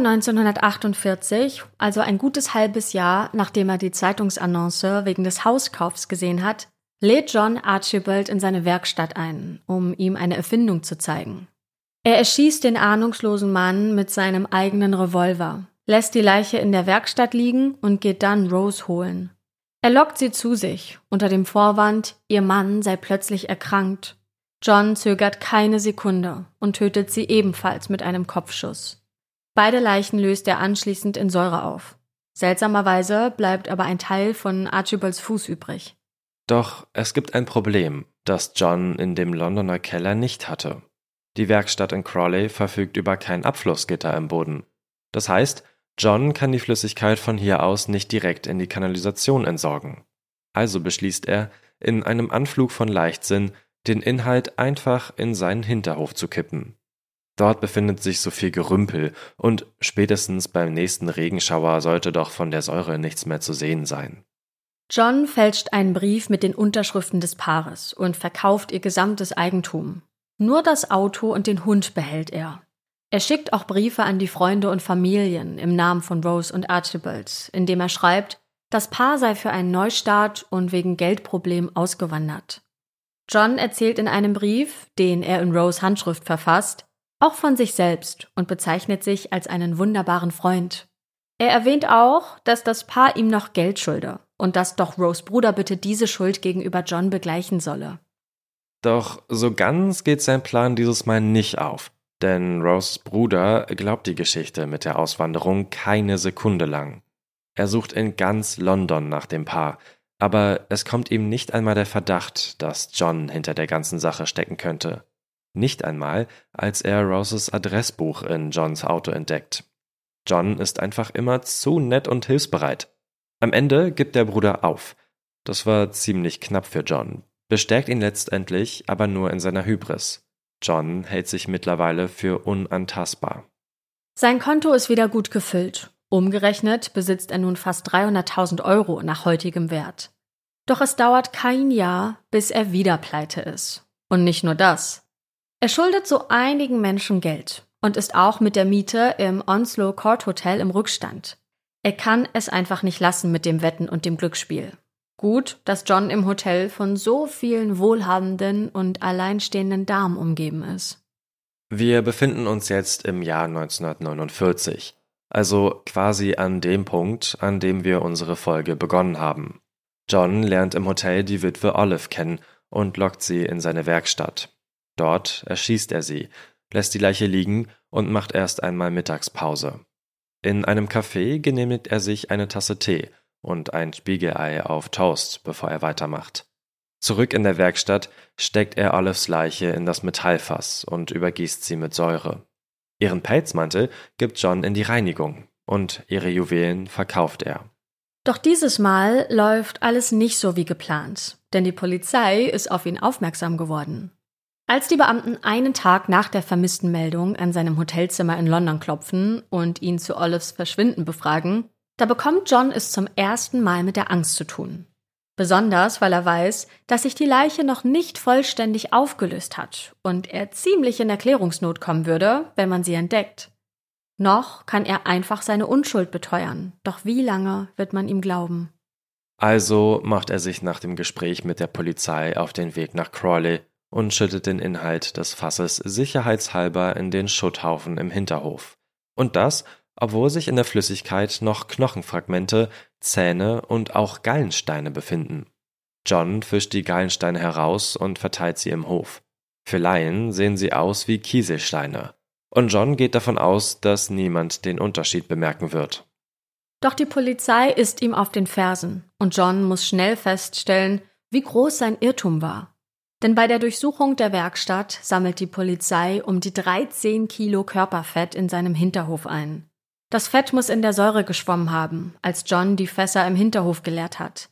1948, also ein gutes halbes Jahr, nachdem er die Zeitungsannonce wegen des Hauskaufs gesehen hat, lädt John Archibald in seine Werkstatt ein, um ihm eine Erfindung zu zeigen. Er erschießt den ahnungslosen Mann mit seinem eigenen Revolver, lässt die Leiche in der Werkstatt liegen und geht dann Rose holen. Er lockt sie zu sich, unter dem Vorwand, ihr Mann sei plötzlich erkrankt. John zögert keine Sekunde und tötet sie ebenfalls mit einem Kopfschuss. Beide Leichen löst er anschließend in Säure auf. Seltsamerweise bleibt aber ein Teil von Archibalds Fuß übrig. Doch es gibt ein Problem, das John in dem Londoner Keller nicht hatte. Die Werkstatt in Crawley verfügt über kein Abflussgitter im Boden. Das heißt, John kann die Flüssigkeit von hier aus nicht direkt in die Kanalisation entsorgen. Also beschließt er, in einem Anflug von Leichtsinn, den Inhalt einfach in seinen Hinterhof zu kippen. Dort befindet sich so viel Gerümpel und spätestens beim nächsten Regenschauer sollte doch von der Säure nichts mehr zu sehen sein. John fälscht einen Brief mit den Unterschriften des Paares und verkauft ihr gesamtes Eigentum. Nur das Auto und den Hund behält er. Er schickt auch Briefe an die Freunde und Familien im Namen von Rose und Archibald, indem er schreibt, das Paar sei für einen Neustart und wegen Geldproblemen ausgewandert. John erzählt in einem Brief, den er in Rose Handschrift verfasst, auch von sich selbst und bezeichnet sich als einen wunderbaren Freund. Er erwähnt auch, dass das Paar ihm noch Geld schulde und dass doch Rose Bruder bitte diese Schuld gegenüber John begleichen solle. Doch so ganz geht sein Plan dieses Mal nicht auf. Denn Roses Bruder glaubt die Geschichte mit der Auswanderung keine Sekunde lang. Er sucht in ganz London nach dem Paar, aber es kommt ihm nicht einmal der Verdacht, dass John hinter der ganzen Sache stecken könnte. Nicht einmal, als er Roses Adressbuch in Johns Auto entdeckt. John ist einfach immer zu nett und hilfsbereit. Am Ende gibt der Bruder auf. Das war ziemlich knapp für John, bestärkt ihn letztendlich aber nur in seiner Hybris. John hält sich mittlerweile für unantastbar. Sein Konto ist wieder gut gefüllt. Umgerechnet besitzt er nun fast 300.000 Euro nach heutigem Wert. Doch es dauert kein Jahr, bis er wieder pleite ist. Und nicht nur das. Er schuldet so einigen Menschen Geld und ist auch mit der Miete im Onslow Court Hotel im Rückstand. Er kann es einfach nicht lassen mit dem Wetten und dem Glücksspiel. Gut, dass John im Hotel von so vielen wohlhabenden und alleinstehenden Damen umgeben ist. Wir befinden uns jetzt im Jahr 1949, also quasi an dem Punkt, an dem wir unsere Folge begonnen haben. John lernt im Hotel die Witwe Olive kennen und lockt sie in seine Werkstatt. Dort erschießt er sie, lässt die Leiche liegen und macht erst einmal Mittagspause. In einem Café genehmigt er sich eine Tasse Tee und ein Spiegelei auf Toast, bevor er weitermacht. Zurück in der Werkstatt steckt er Olives Leiche in das Metallfass und übergießt sie mit Säure. Ihren Pelzmantel gibt John in die Reinigung und ihre Juwelen verkauft er. Doch dieses Mal läuft alles nicht so wie geplant, denn die Polizei ist auf ihn aufmerksam geworden. Als die Beamten einen Tag nach der Vermisstenmeldung an seinem Hotelzimmer in London klopfen und ihn zu Olives Verschwinden befragen, da bekommt John es zum ersten Mal mit der Angst zu tun. Besonders, weil er weiß, dass sich die Leiche noch nicht vollständig aufgelöst hat und er ziemlich in Erklärungsnot kommen würde, wenn man sie entdeckt. Noch kann er einfach seine Unschuld beteuern, doch wie lange wird man ihm glauben? Also macht er sich nach dem Gespräch mit der Polizei auf den Weg nach Crawley und schüttet den Inhalt des Fasses sicherheitshalber in den Schutthaufen im Hinterhof. Und das, obwohl sich in der Flüssigkeit noch Knochenfragmente, Zähne und auch Gallensteine befinden. John fischt die Gallensteine heraus und verteilt sie im Hof. Für Laien sehen sie aus wie Kieselsteine. Und John geht davon aus, dass niemand den Unterschied bemerken wird. Doch die Polizei ist ihm auf den Fersen und John muss schnell feststellen, wie groß sein Irrtum war. Denn bei der Durchsuchung der Werkstatt sammelt die Polizei um die 13 Kilo Körperfett in seinem Hinterhof ein. Das Fett muss in der Säure geschwommen haben, als John die Fässer im Hinterhof geleert hat.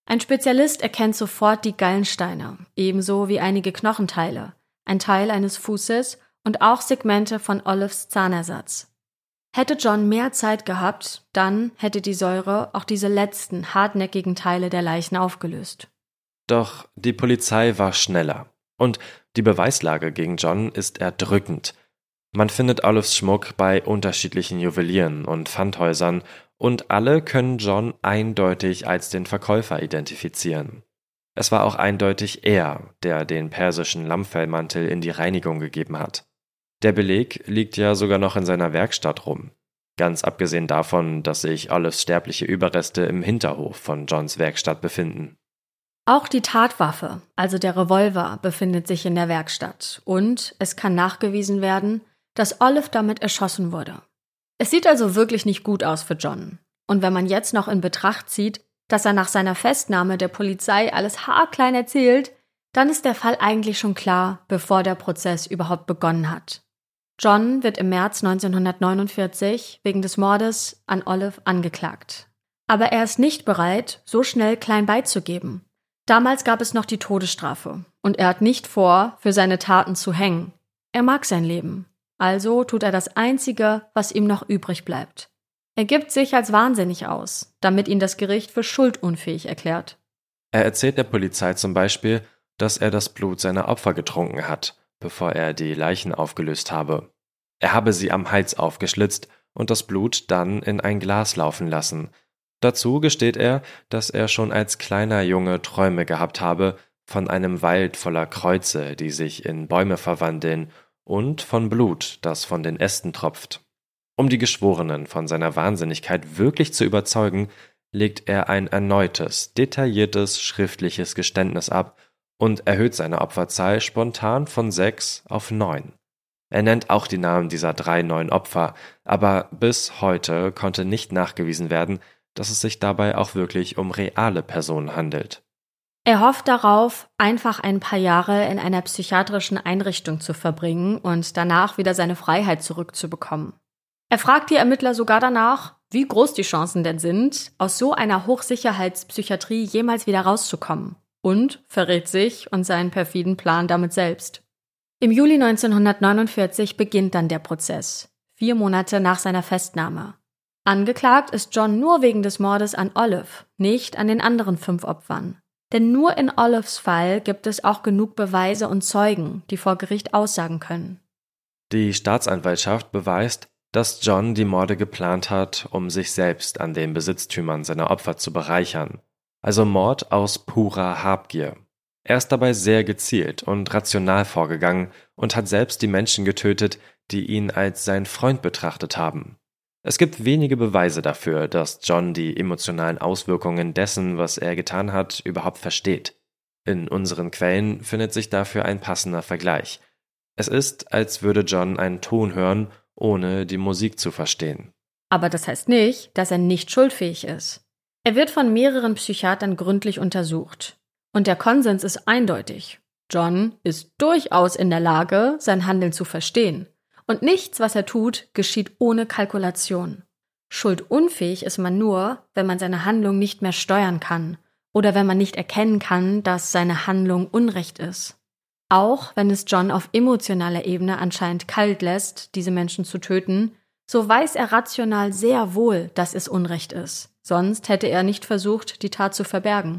Ein Spezialist erkennt sofort die Gallensteine, ebenso wie einige Knochenteile, ein Teil eines Fußes und auch Segmente von Olives Zahnersatz. Hätte John mehr Zeit gehabt, dann hätte die Säure auch diese letzten hartnäckigen Teile der Leichen aufgelöst. Doch die Polizei war schneller und die Beweislage gegen John ist erdrückend. Man findet Olives Schmuck bei unterschiedlichen Juwelieren und Pfandhäusern und alle können John eindeutig als den Verkäufer identifizieren. Es war auch eindeutig er, der den persischen Lammfellmantel in die Reinigung gegeben hat. Der Beleg liegt ja sogar noch in seiner Werkstatt rum. Ganz abgesehen davon, dass sich Olives sterbliche Überreste im Hinterhof von Johns Werkstatt befinden. Auch die Tatwaffe, also der Revolver, befindet sich in der Werkstatt und es kann nachgewiesen werden, dass Olive damit erschossen wurde. Es sieht also wirklich nicht gut aus für John. Und wenn man jetzt noch in Betracht zieht, dass er nach seiner Festnahme der Polizei alles haarklein erzählt, dann ist der Fall eigentlich schon klar, bevor der Prozess überhaupt begonnen hat. John wird im März 1949 wegen des Mordes an Olive angeklagt. Aber er ist nicht bereit, so schnell klein beizugeben. Damals gab es noch die Todesstrafe und er hat nicht vor, für seine Taten zu hängen. Er mag sein Leben. Also tut er das Einzige, was ihm noch übrig bleibt. Er gibt sich als wahnsinnig aus, damit ihn das Gericht für schuldunfähig erklärt. Er erzählt der Polizei zum Beispiel, dass er das Blut seiner Opfer getrunken hat, bevor er die Leichen aufgelöst habe. Er habe sie am Hals aufgeschlitzt und das Blut dann in ein Glas laufen lassen. Dazu gesteht er, dass er schon als kleiner Junge Träume gehabt habe von einem Wald voller Kreuze, die sich in Bäume verwandeln, und von Blut, das von den Ästen tropft. Um die Geschworenen von seiner Wahnsinnigkeit wirklich zu überzeugen, legt er ein erneutes, detailliertes schriftliches Geständnis ab und erhöht seine Opferzahl spontan von 6 auf 9. Er nennt auch die Namen dieser 3 neuen Opfer, aber bis heute konnte nicht nachgewiesen werden, dass es sich dabei auch wirklich um reale Personen handelt. Er hofft darauf, einfach ein paar Jahre in einer psychiatrischen Einrichtung zu verbringen und danach wieder seine Freiheit zurückzubekommen. Er fragt die Ermittler sogar danach, wie groß die Chancen denn sind, aus so einer Hochsicherheitspsychiatrie jemals wieder rauszukommen, und verrät sich und seinen perfiden Plan damit selbst. Im Juli 1949 beginnt dann der Prozess, 4 Monate nach seiner Festnahme. Angeklagt ist John nur wegen des Mordes an Olive, nicht an den anderen 5 Opfern. Denn nur in Olives Fall gibt es auch genug Beweise und Zeugen, die vor Gericht aussagen können. Die Staatsanwaltschaft beweist, dass John die Morde geplant hat, um sich selbst an den Besitztümern seiner Opfer zu bereichern. Also Mord aus purer Habgier. Er ist dabei sehr gezielt und rational vorgegangen und hat selbst die Menschen getötet, die ihn als sein Freund betrachtet haben. Es gibt wenige Beweise dafür, dass John die emotionalen Auswirkungen dessen, was er getan hat, überhaupt versteht. In unseren Quellen findet sich dafür ein passender Vergleich. Es ist, als würde John einen Ton hören, ohne die Musik zu verstehen. Aber das heißt nicht, dass er nicht schuldfähig ist. Er wird von mehreren Psychiatern gründlich untersucht. Und der Konsens ist eindeutig. John ist durchaus in der Lage, sein Handeln zu verstehen. Und nichts, was er tut, geschieht ohne Kalkulation. Schuldunfähig ist man nur, wenn man seine Handlung nicht mehr steuern kann oder wenn man nicht erkennen kann, dass seine Handlung Unrecht ist. Auch wenn es John auf emotionaler Ebene anscheinend kalt lässt, diese Menschen zu töten, so weiß er rational sehr wohl, dass es Unrecht ist. Sonst hätte er nicht versucht, die Tat zu verbergen.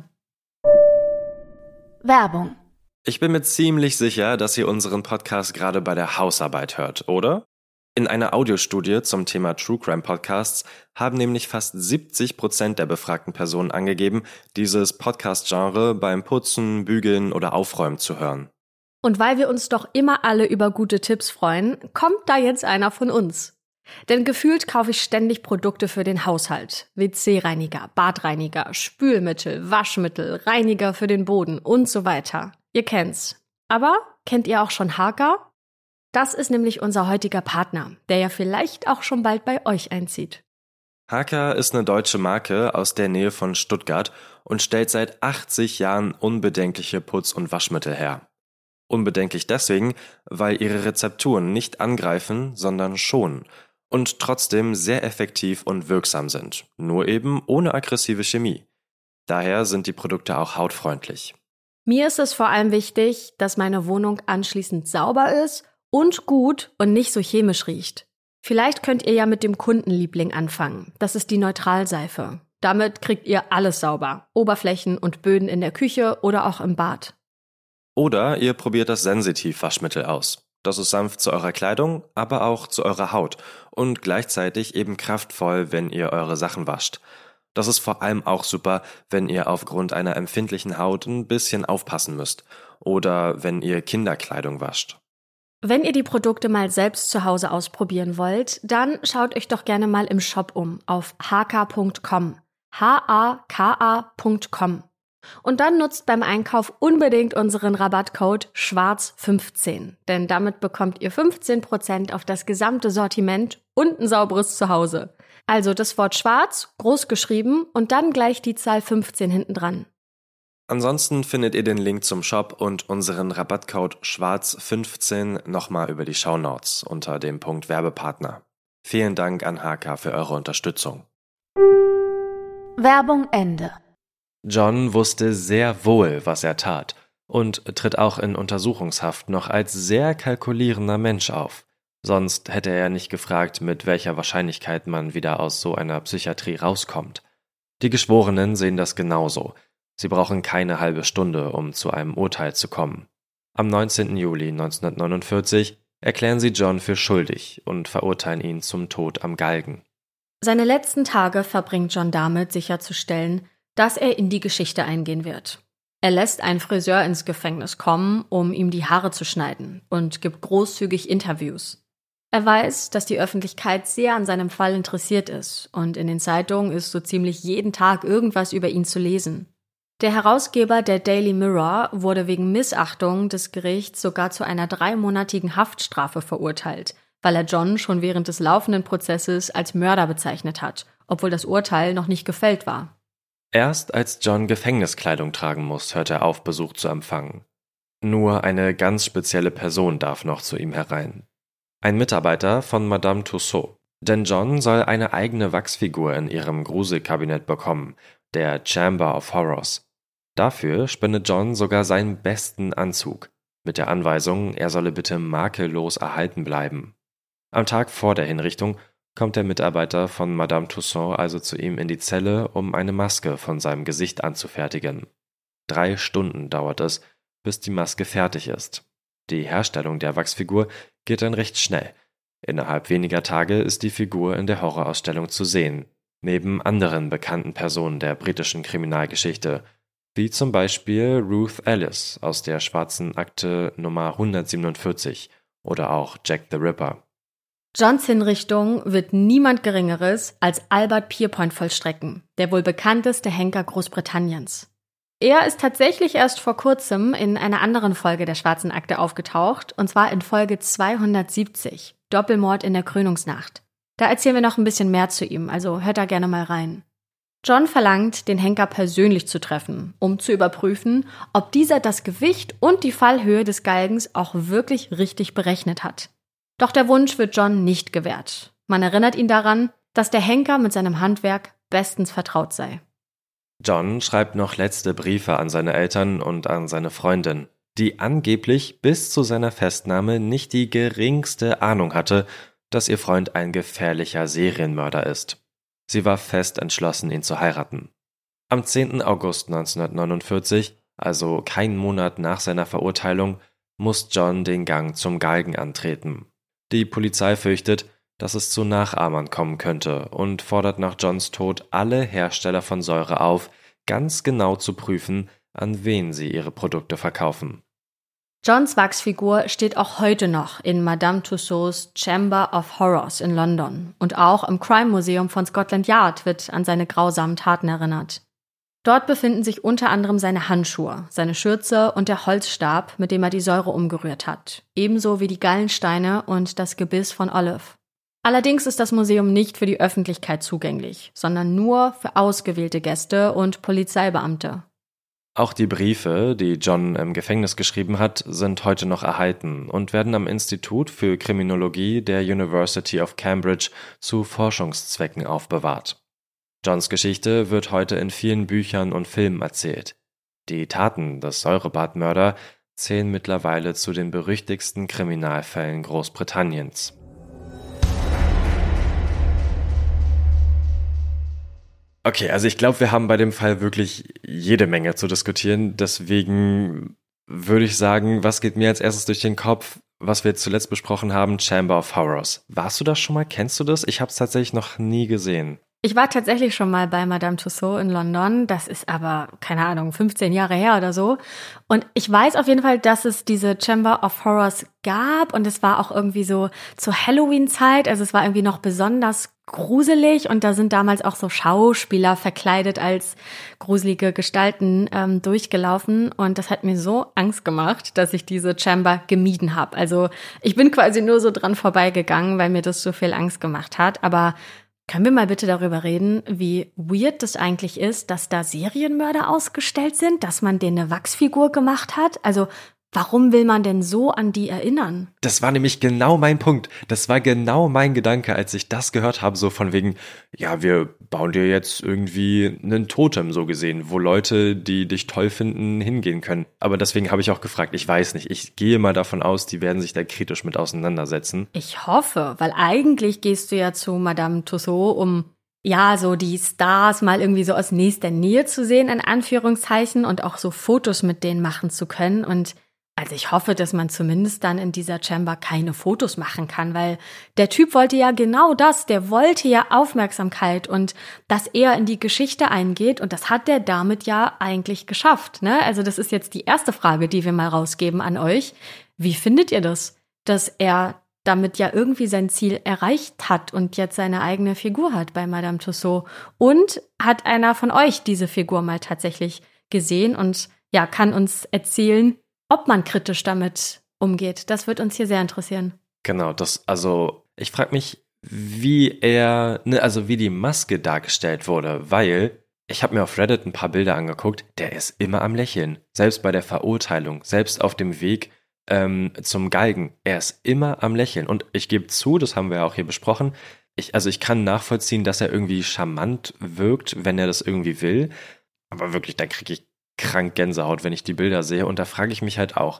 Werbung. Ich bin mir ziemlich sicher, dass ihr unseren Podcast gerade bei der Hausarbeit hört, oder? In einer Audiostudie zum Thema True Crime Podcasts haben nämlich fast 70% der befragten Personen angegeben, dieses Podcast-Genre beim Putzen, Bügeln oder Aufräumen zu hören. Und weil wir uns doch immer alle über gute Tipps freuen, kommt da jetzt einer von uns. Denn gefühlt kaufe ich ständig Produkte für den Haushalt. WC-Reiniger, Badreiniger, Spülmittel, Waschmittel, Reiniger für den Boden und so weiter. Ihr kennt's. Aber kennt ihr auch schon Haka? Das ist nämlich unser heutiger Partner, der ja vielleicht auch schon bald bei euch einzieht. Haka ist eine deutsche Marke aus der Nähe von Stuttgart und stellt seit 80 Jahren unbedenkliche Putz- und Waschmittel her. Unbedenklich deswegen, weil ihre Rezepturen nicht angreifen, sondern schonen und trotzdem sehr effektiv und wirksam sind, nur eben ohne aggressive Chemie. Daher sind die Produkte auch hautfreundlich. Mir ist es vor allem wichtig, dass meine Wohnung anschließend sauber ist und gut und nicht so chemisch riecht. Vielleicht könnt ihr ja mit dem Kundenliebling anfangen. Das ist die Neutralseife. Damit kriegt ihr alles sauber. Oberflächen und Böden in der Küche oder auch im Bad. Oder ihr probiert das Sensitiv-Waschmittel aus. Das ist sanft zu eurer Kleidung, aber auch zu eurer Haut und gleichzeitig eben kraftvoll, wenn ihr eure Sachen wascht. Das ist vor allem auch super, wenn ihr aufgrund einer empfindlichen Haut ein bisschen aufpassen müsst oder wenn ihr Kinderkleidung wascht. Wenn ihr die Produkte mal selbst zu Hause ausprobieren wollt, dann schaut euch doch gerne mal im Shop um auf haka.com. haka.com. Und dann nutzt beim Einkauf unbedingt unseren Rabattcode SCHWARZ15, denn damit bekommt ihr 15% auf das gesamte Sortiment und ein sauberes Zuhause. Also das Wort schwarz, groß geschrieben und dann gleich die Zahl 15 hinten dran. Ansonsten findet ihr den Link zum Shop und unseren Rabattcode SCHWARZ15 nochmal über die Shownotes unter dem Punkt Werbepartner. Vielen Dank an Haka für eure Unterstützung. Werbung Ende. John wusste sehr wohl, was er tat und tritt auch in Untersuchungshaft noch als sehr kalkulierender Mensch auf. Sonst hätte er nicht gefragt, mit welcher Wahrscheinlichkeit man wieder aus so einer Psychiatrie rauskommt. Die Geschworenen sehen das genauso. Sie brauchen keine halbe Stunde, um zu einem Urteil zu kommen. Am 19. Juli 1949 erklären sie John für schuldig und verurteilen ihn zum Tod am Galgen. Seine letzten Tage verbringt John damit, sicherzustellen, dass er in die Geschichte eingehen wird. Er lässt einen Friseur ins Gefängnis kommen, um ihm die Haare zu schneiden und gibt großzügig Interviews. Er weiß, dass die Öffentlichkeit sehr an seinem Fall interessiert ist und in den Zeitungen ist so ziemlich jeden Tag irgendwas über ihn zu lesen. Der Herausgeber der Daily Mirror wurde wegen Missachtung des Gerichts sogar zu einer 3-monatigen Haftstrafe verurteilt, weil er John schon während des laufenden Prozesses als Mörder bezeichnet hat, obwohl das Urteil noch nicht gefällt war. Erst als John Gefängniskleidung tragen muss, hört er auf, Besuch zu empfangen. Nur eine ganz spezielle Person darf noch zu ihm herein. Ein Mitarbeiter von Madame Tussaud. Denn John soll eine eigene Wachsfigur in ihrem Gruselkabinett bekommen, der Chamber of Horrors. Dafür spendet John sogar seinen besten Anzug, mit der Anweisung, er solle bitte makellos erhalten bleiben. Am Tag vor der Hinrichtung kommt der Mitarbeiter von Madame Tussaud also zu ihm in die Zelle, um eine Maske von seinem Gesicht anzufertigen. 3 Stunden dauert es, bis die Maske fertig ist. Die Herstellung der Wachsfigur geht dann recht schnell. Innerhalb weniger Tage ist die Figur in der Horrorausstellung zu sehen, neben anderen bekannten Personen der britischen Kriminalgeschichte, wie zum Beispiel Ruth Ellis aus der schwarzen Akte Nummer 147 oder auch Jack the Ripper. Johns Hinrichtung wird niemand Geringeres als Albert Pierpoint vollstrecken, der wohl bekannteste Henker Großbritanniens. Er ist tatsächlich erst vor kurzem in einer anderen Folge der Schwarzen Akte aufgetaucht, und zwar in Folge 270, Doppelmord in der Krönungsnacht. Da erzählen wir noch ein bisschen mehr zu ihm, also hört da gerne mal rein. John verlangt, den Henker persönlich zu treffen, um zu überprüfen, ob dieser das Gewicht und die Fallhöhe des Galgens auch wirklich richtig berechnet hat. Doch der Wunsch wird John nicht gewährt. Man erinnert ihn daran, dass der Henker mit seinem Handwerk bestens vertraut sei. John schreibt noch letzte Briefe an seine Eltern und an seine Freundin, die angeblich bis zu seiner Festnahme nicht die geringste Ahnung hatte, dass ihr Freund ein gefährlicher Serienmörder ist. Sie war fest entschlossen, ihn zu heiraten. Am 10. August 1949, also keinen Monat nach seiner Verurteilung, muss John den Gang zum Galgen antreten. Die Polizei fürchtet, dass es zu Nachahmern kommen könnte und fordert nach Johns Tod alle Hersteller von Säure auf, ganz genau zu prüfen, an wen sie ihre Produkte verkaufen. Johns Wachsfigur steht auch heute noch in Madame Tussauds Chamber of Horrors in London und auch im Crime Museum von Scotland Yard wird an seine grausamen Taten erinnert. Dort befinden sich unter anderem seine Handschuhe, seine Schürze und der Holzstab, mit dem er die Säure umgerührt hat, ebenso wie die Gallensteine und das Gebiss von Olive. Allerdings ist das Museum nicht für die Öffentlichkeit zugänglich, sondern nur für ausgewählte Gäste und Polizeibeamte. Auch die Briefe, die John im Gefängnis geschrieben hat, sind heute noch erhalten und werden am Institut für Kriminologie der University of Cambridge zu Forschungszwecken aufbewahrt. Johns Geschichte wird heute in vielen Büchern und Filmen erzählt. Die Taten des Säurebadmörder zählen mittlerweile zu den berüchtigsten Kriminalfällen Großbritanniens. Okay, also ich glaube, wir haben bei dem Fall wirklich jede Menge zu diskutieren. Deswegen würde ich sagen, was geht mir als erstes durch den Kopf, was wir zuletzt besprochen haben, Chamber of Horrors. Warst du das schon mal? Kennst du das? Ich habe es tatsächlich noch nie gesehen. Ich war tatsächlich schon mal bei Madame Tussauds in London. Das ist aber, keine Ahnung, 15 Jahre her oder so. Und ich weiß auf jeden Fall, dass es diese Chamber of Horrors gab. Und es war auch irgendwie so zur Halloween-Zeit. Also es war irgendwie noch besonders gruselig. Und da sind damals auch so Schauspieler verkleidet als gruselige Gestalten durchgelaufen. Und das hat mir so Angst gemacht, dass ich diese Chamber gemieden habe. Also ich bin quasi nur so dran vorbeigegangen, weil mir das so viel Angst gemacht hat. Aber können wir mal bitte darüber reden, wie weird das eigentlich ist, dass da Serienmörder ausgestellt sind, dass man denen eine Wachsfigur gemacht hat? Also warum will man denn so an die erinnern? Das war nämlich genau mein Punkt. Das war genau mein Gedanke, als ich das gehört habe, so von wegen, ja, wir bauen dir jetzt irgendwie einen Totem, so gesehen, wo Leute, die dich toll finden, hingehen können. Aber deswegen habe ich auch gefragt, ich weiß nicht, ich gehe mal davon aus, die werden sich da kritisch mit auseinandersetzen. Ich hoffe, weil eigentlich gehst du ja zu Madame Tussauds, um ja, so die Stars mal irgendwie so aus nächster Nähe zu sehen, in Anführungszeichen, und auch so Fotos mit denen machen zu können. Und also ich hoffe, dass man zumindest dann in dieser Chamber keine Fotos machen kann, weil der Typ wollte ja genau das, der wollte ja Aufmerksamkeit und dass er in die Geschichte eingeht, und das hat der damit ja eigentlich geschafft, ne? Also das ist jetzt die erste Frage, die wir mal rausgeben an euch. Wie findet ihr das, dass er damit ja irgendwie sein Ziel erreicht hat und jetzt seine eigene Figur hat bei Madame Tussauds? Und hat einer von euch diese Figur mal tatsächlich gesehen und ja, kann uns erzählen, ob man kritisch damit umgeht? Das wird uns hier sehr interessieren. Genau, ich frage mich, wie wie die Maske dargestellt wurde, weil ich habe mir auf Reddit ein paar Bilder angeguckt, der ist immer am Lächeln. Selbst bei der Verurteilung, selbst auf dem Weg zum Galgen, er ist immer am Lächeln. Und ich gebe zu, das haben wir ja auch hier besprochen, ich kann nachvollziehen, dass er irgendwie charmant wirkt, wenn er das irgendwie will. Aber wirklich, da kriege ich krank Gänsehaut, wenn ich die Bilder sehe. Und da frage ich mich halt auch,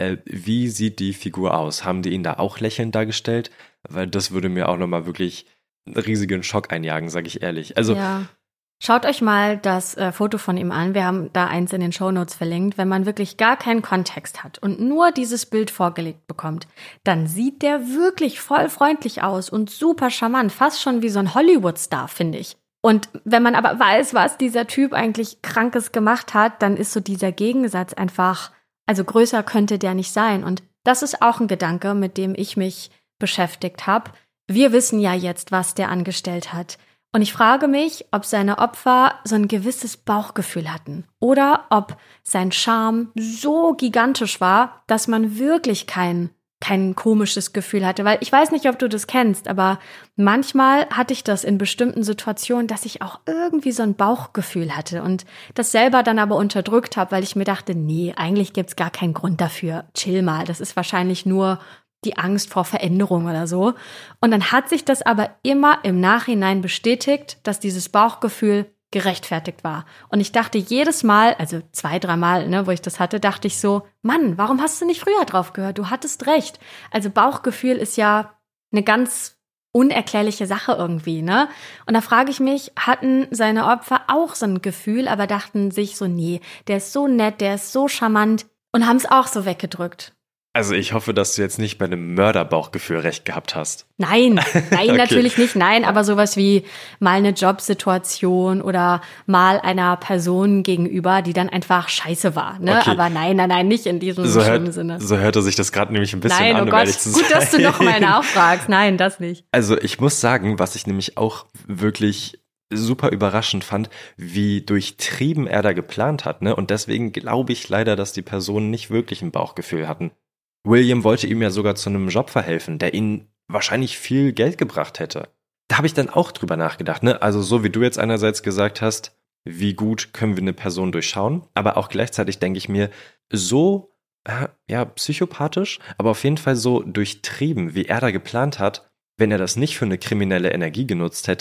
wie sieht die Figur aus? Haben die ihn da auch lächelnd dargestellt? Weil das würde mir auch nochmal wirklich einen riesigen Schock einjagen, sage ich ehrlich. Also ja. Schaut euch mal das Foto von ihm an. Wir haben da eins in den Shownotes verlinkt. Wenn man wirklich gar keinen Kontext hat und nur dieses Bild vorgelegt bekommt, dann sieht der wirklich voll freundlich aus und super charmant. Fast schon wie so ein Hollywood-Star, finde ich. Und wenn man aber weiß, was dieser Typ eigentlich Krankes gemacht hat, dann ist so dieser Gegensatz einfach, also größer könnte der nicht sein. Und das ist auch ein Gedanke, mit dem ich mich beschäftigt habe. Wir wissen ja jetzt, was der angestellt hat. Und ich frage mich, ob seine Opfer so ein gewisses Bauchgefühl hatten oder ob sein Charme so gigantisch war, dass man wirklich kein komisches Gefühl hatte. Weil ich weiß nicht, ob du das kennst, aber manchmal hatte ich das in bestimmten Situationen, dass ich auch irgendwie so ein Bauchgefühl hatte und das selber dann aber unterdrückt habe, weil ich mir dachte, nee, eigentlich gibt's gar keinen Grund dafür. Chill mal, das ist wahrscheinlich nur die Angst vor Veränderung oder so. Und dann hat sich das aber immer im Nachhinein bestätigt, dass dieses Bauchgefühl gerechtfertigt war. Und ich dachte jedes Mal, also 2-3 Mal, ne, wo ich das hatte, dachte ich so, Mann, warum hast du nicht früher drauf gehört? Du hattest recht. Also Bauchgefühl ist ja eine ganz unerklärliche Sache irgendwie, ne? Und da frage ich mich, hatten seine Opfer auch so ein Gefühl, aber dachten sich so, nee, der ist so nett, der ist so charmant und haben es auch so weggedrückt. Also ich hoffe, dass du jetzt nicht bei einem Mörderbauchgefühl recht gehabt hast. Nein, Okay. Natürlich nicht, nein, aber sowas wie mal eine Jobsituation oder mal einer Person gegenüber, die dann einfach scheiße war, ne? Okay. Aber nein, nicht in diesem schlimmen Sinne. So hörte sich das gerade nämlich ein bisschen Nein, an, oh um Gott, ehrlich zu sein. gut, dass du noch mal nachfragst. Nein, das nicht. Also ich muss sagen, was ich nämlich auch wirklich super überraschend fand, wie durchtrieben er da geplant hat, ne? Und deswegen glaube ich leider, dass die Personen nicht wirklich ein Bauchgefühl hatten. William wollte ihm ja sogar zu einem Job verhelfen, der ihm wahrscheinlich viel Geld gebracht hätte. Da habe ich dann auch drüber nachgedacht, ne? Also so wie du jetzt einerseits gesagt hast, wie gut können wir eine Person durchschauen, aber auch gleichzeitig denke ich mir, so, psychopathisch, aber auf jeden Fall so durchtrieben, wie er da geplant hat, wenn er das nicht für eine kriminelle Energie genutzt hätte,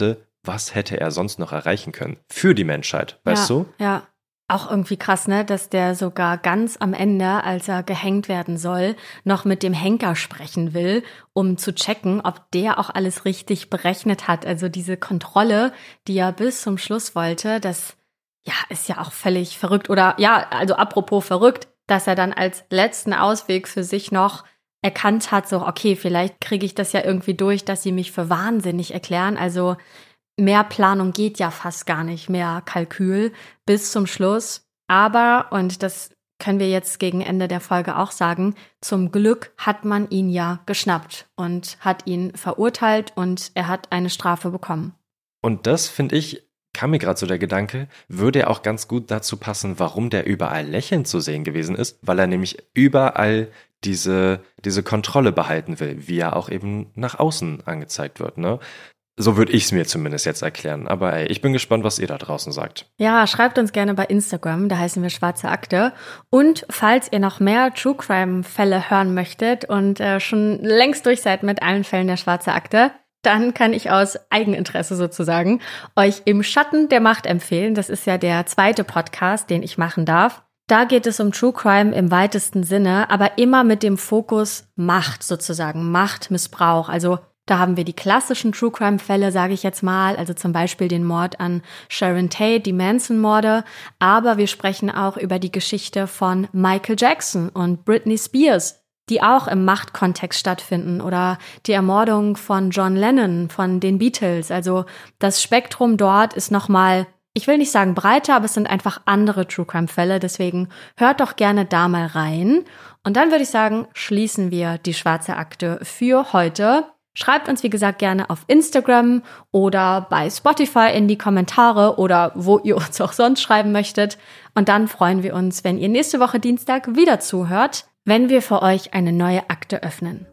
was hätte er sonst noch erreichen können für die Menschheit, weißt du? Ja. Auch irgendwie krass, ne, dass der sogar ganz am Ende, als er gehängt werden soll, noch mit dem Henker sprechen will, um zu checken, ob der auch alles richtig berechnet hat. Also diese Kontrolle, die er bis zum Schluss wollte, das ist ja auch völlig verrückt. Oder also apropos verrückt, dass er dann als letzten Ausweg für sich noch erkannt hat, so okay, vielleicht kriege ich das ja irgendwie durch, dass sie mich für wahnsinnig erklären. Also mehr Planung geht ja fast gar nicht, mehr Kalkül bis zum Schluss. Aber, und das können wir jetzt gegen Ende der Folge auch sagen, zum Glück hat man ihn ja geschnappt und hat ihn verurteilt und er hat eine Strafe bekommen. Und das, finde ich, kam mir gerade so der Gedanke, würde ja auch ganz gut dazu passen, warum der überall lächelnd zu sehen gewesen ist, weil er nämlich überall diese Kontrolle behalten will, wie er auch eben nach außen angezeigt wird, ne? So würde ich es mir zumindest jetzt erklären. Aber ich bin gespannt, was ihr da draußen sagt. Ja, schreibt uns gerne bei Instagram, da heißen wir Schwarze Akte. Und falls ihr noch mehr True Crime-Fälle hören möchtet und schon längst durch seid mit allen Fällen der Schwarze Akte, dann kann ich aus Eigeninteresse sozusagen euch Im Schatten der Macht empfehlen. Das ist ja der zweite Podcast, den ich machen darf. Da geht es um True Crime im weitesten Sinne, aber immer mit dem Fokus Macht sozusagen, Machtmissbrauch. Also da haben wir die klassischen True Crime-Fälle, sage ich jetzt mal, also zum Beispiel den Mord an Sharon Tate, die Manson-Morde, aber wir sprechen auch über die Geschichte von Michael Jackson und Britney Spears, die auch im Machtkontext stattfinden, oder die Ermordung von John Lennon, von den Beatles. Also das Spektrum dort ist nochmal, ich will nicht sagen breiter, aber es sind einfach andere True Crime-Fälle, deswegen hört doch gerne da mal rein. Und dann würde ich sagen, schließen wir die Schwarze Akte für heute. Schreibt uns, wie gesagt, gerne auf Instagram oder bei Spotify in die Kommentare oder wo ihr uns auch sonst schreiben möchtet. Und dann freuen wir uns, wenn ihr nächste Woche Dienstag wieder zuhört, wenn wir für euch eine neue Akte öffnen.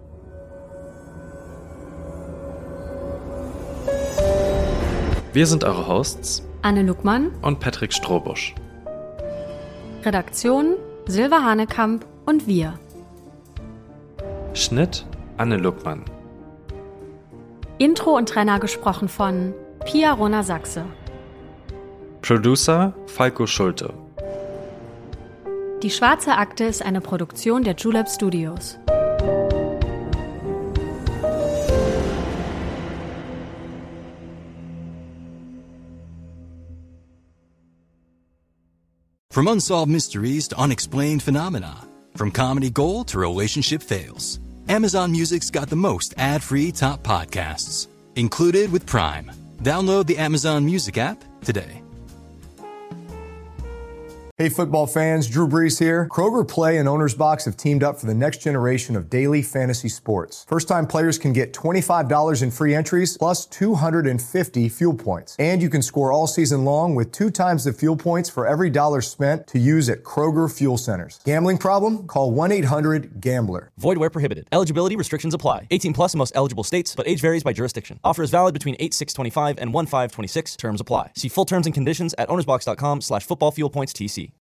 Wir sind eure Hosts Anne Luckmann und Patrick Strohbusch. Redaktion Silva Hanekamp und wir. Schnitt Anne Luckmann. Intro und Trenner gesprochen von Pia Rona-Sachse. Producer Falco Schulte. Die Schwarze Akte ist eine Produktion der Julep Studios. From unsolved mysteries to unexplained phenomena, from comedy gold to relationship fails, Amazon Music's got the most ad-free top podcasts, included with Prime. Download the Amazon Music app today. Hey football fans, Drew Brees here. Kroger Play and Owner's Box have teamed up for the next generation of daily fantasy sports. First-time players can get $25 in free entries plus 250 fuel points. And you can score all season long with 2 times the fuel points for every dollar spent to use at Kroger Fuel Centers. Gambling problem? Call 1-800-GAMBLER. Void where prohibited. Eligibility restrictions apply. 18 plus in most eligible states, but age varies by jurisdiction. Offer is valid between 8/6/25 and 1/5/26. Terms apply. See full terms and conditions at ownersbox.com/footballfuelpointstc.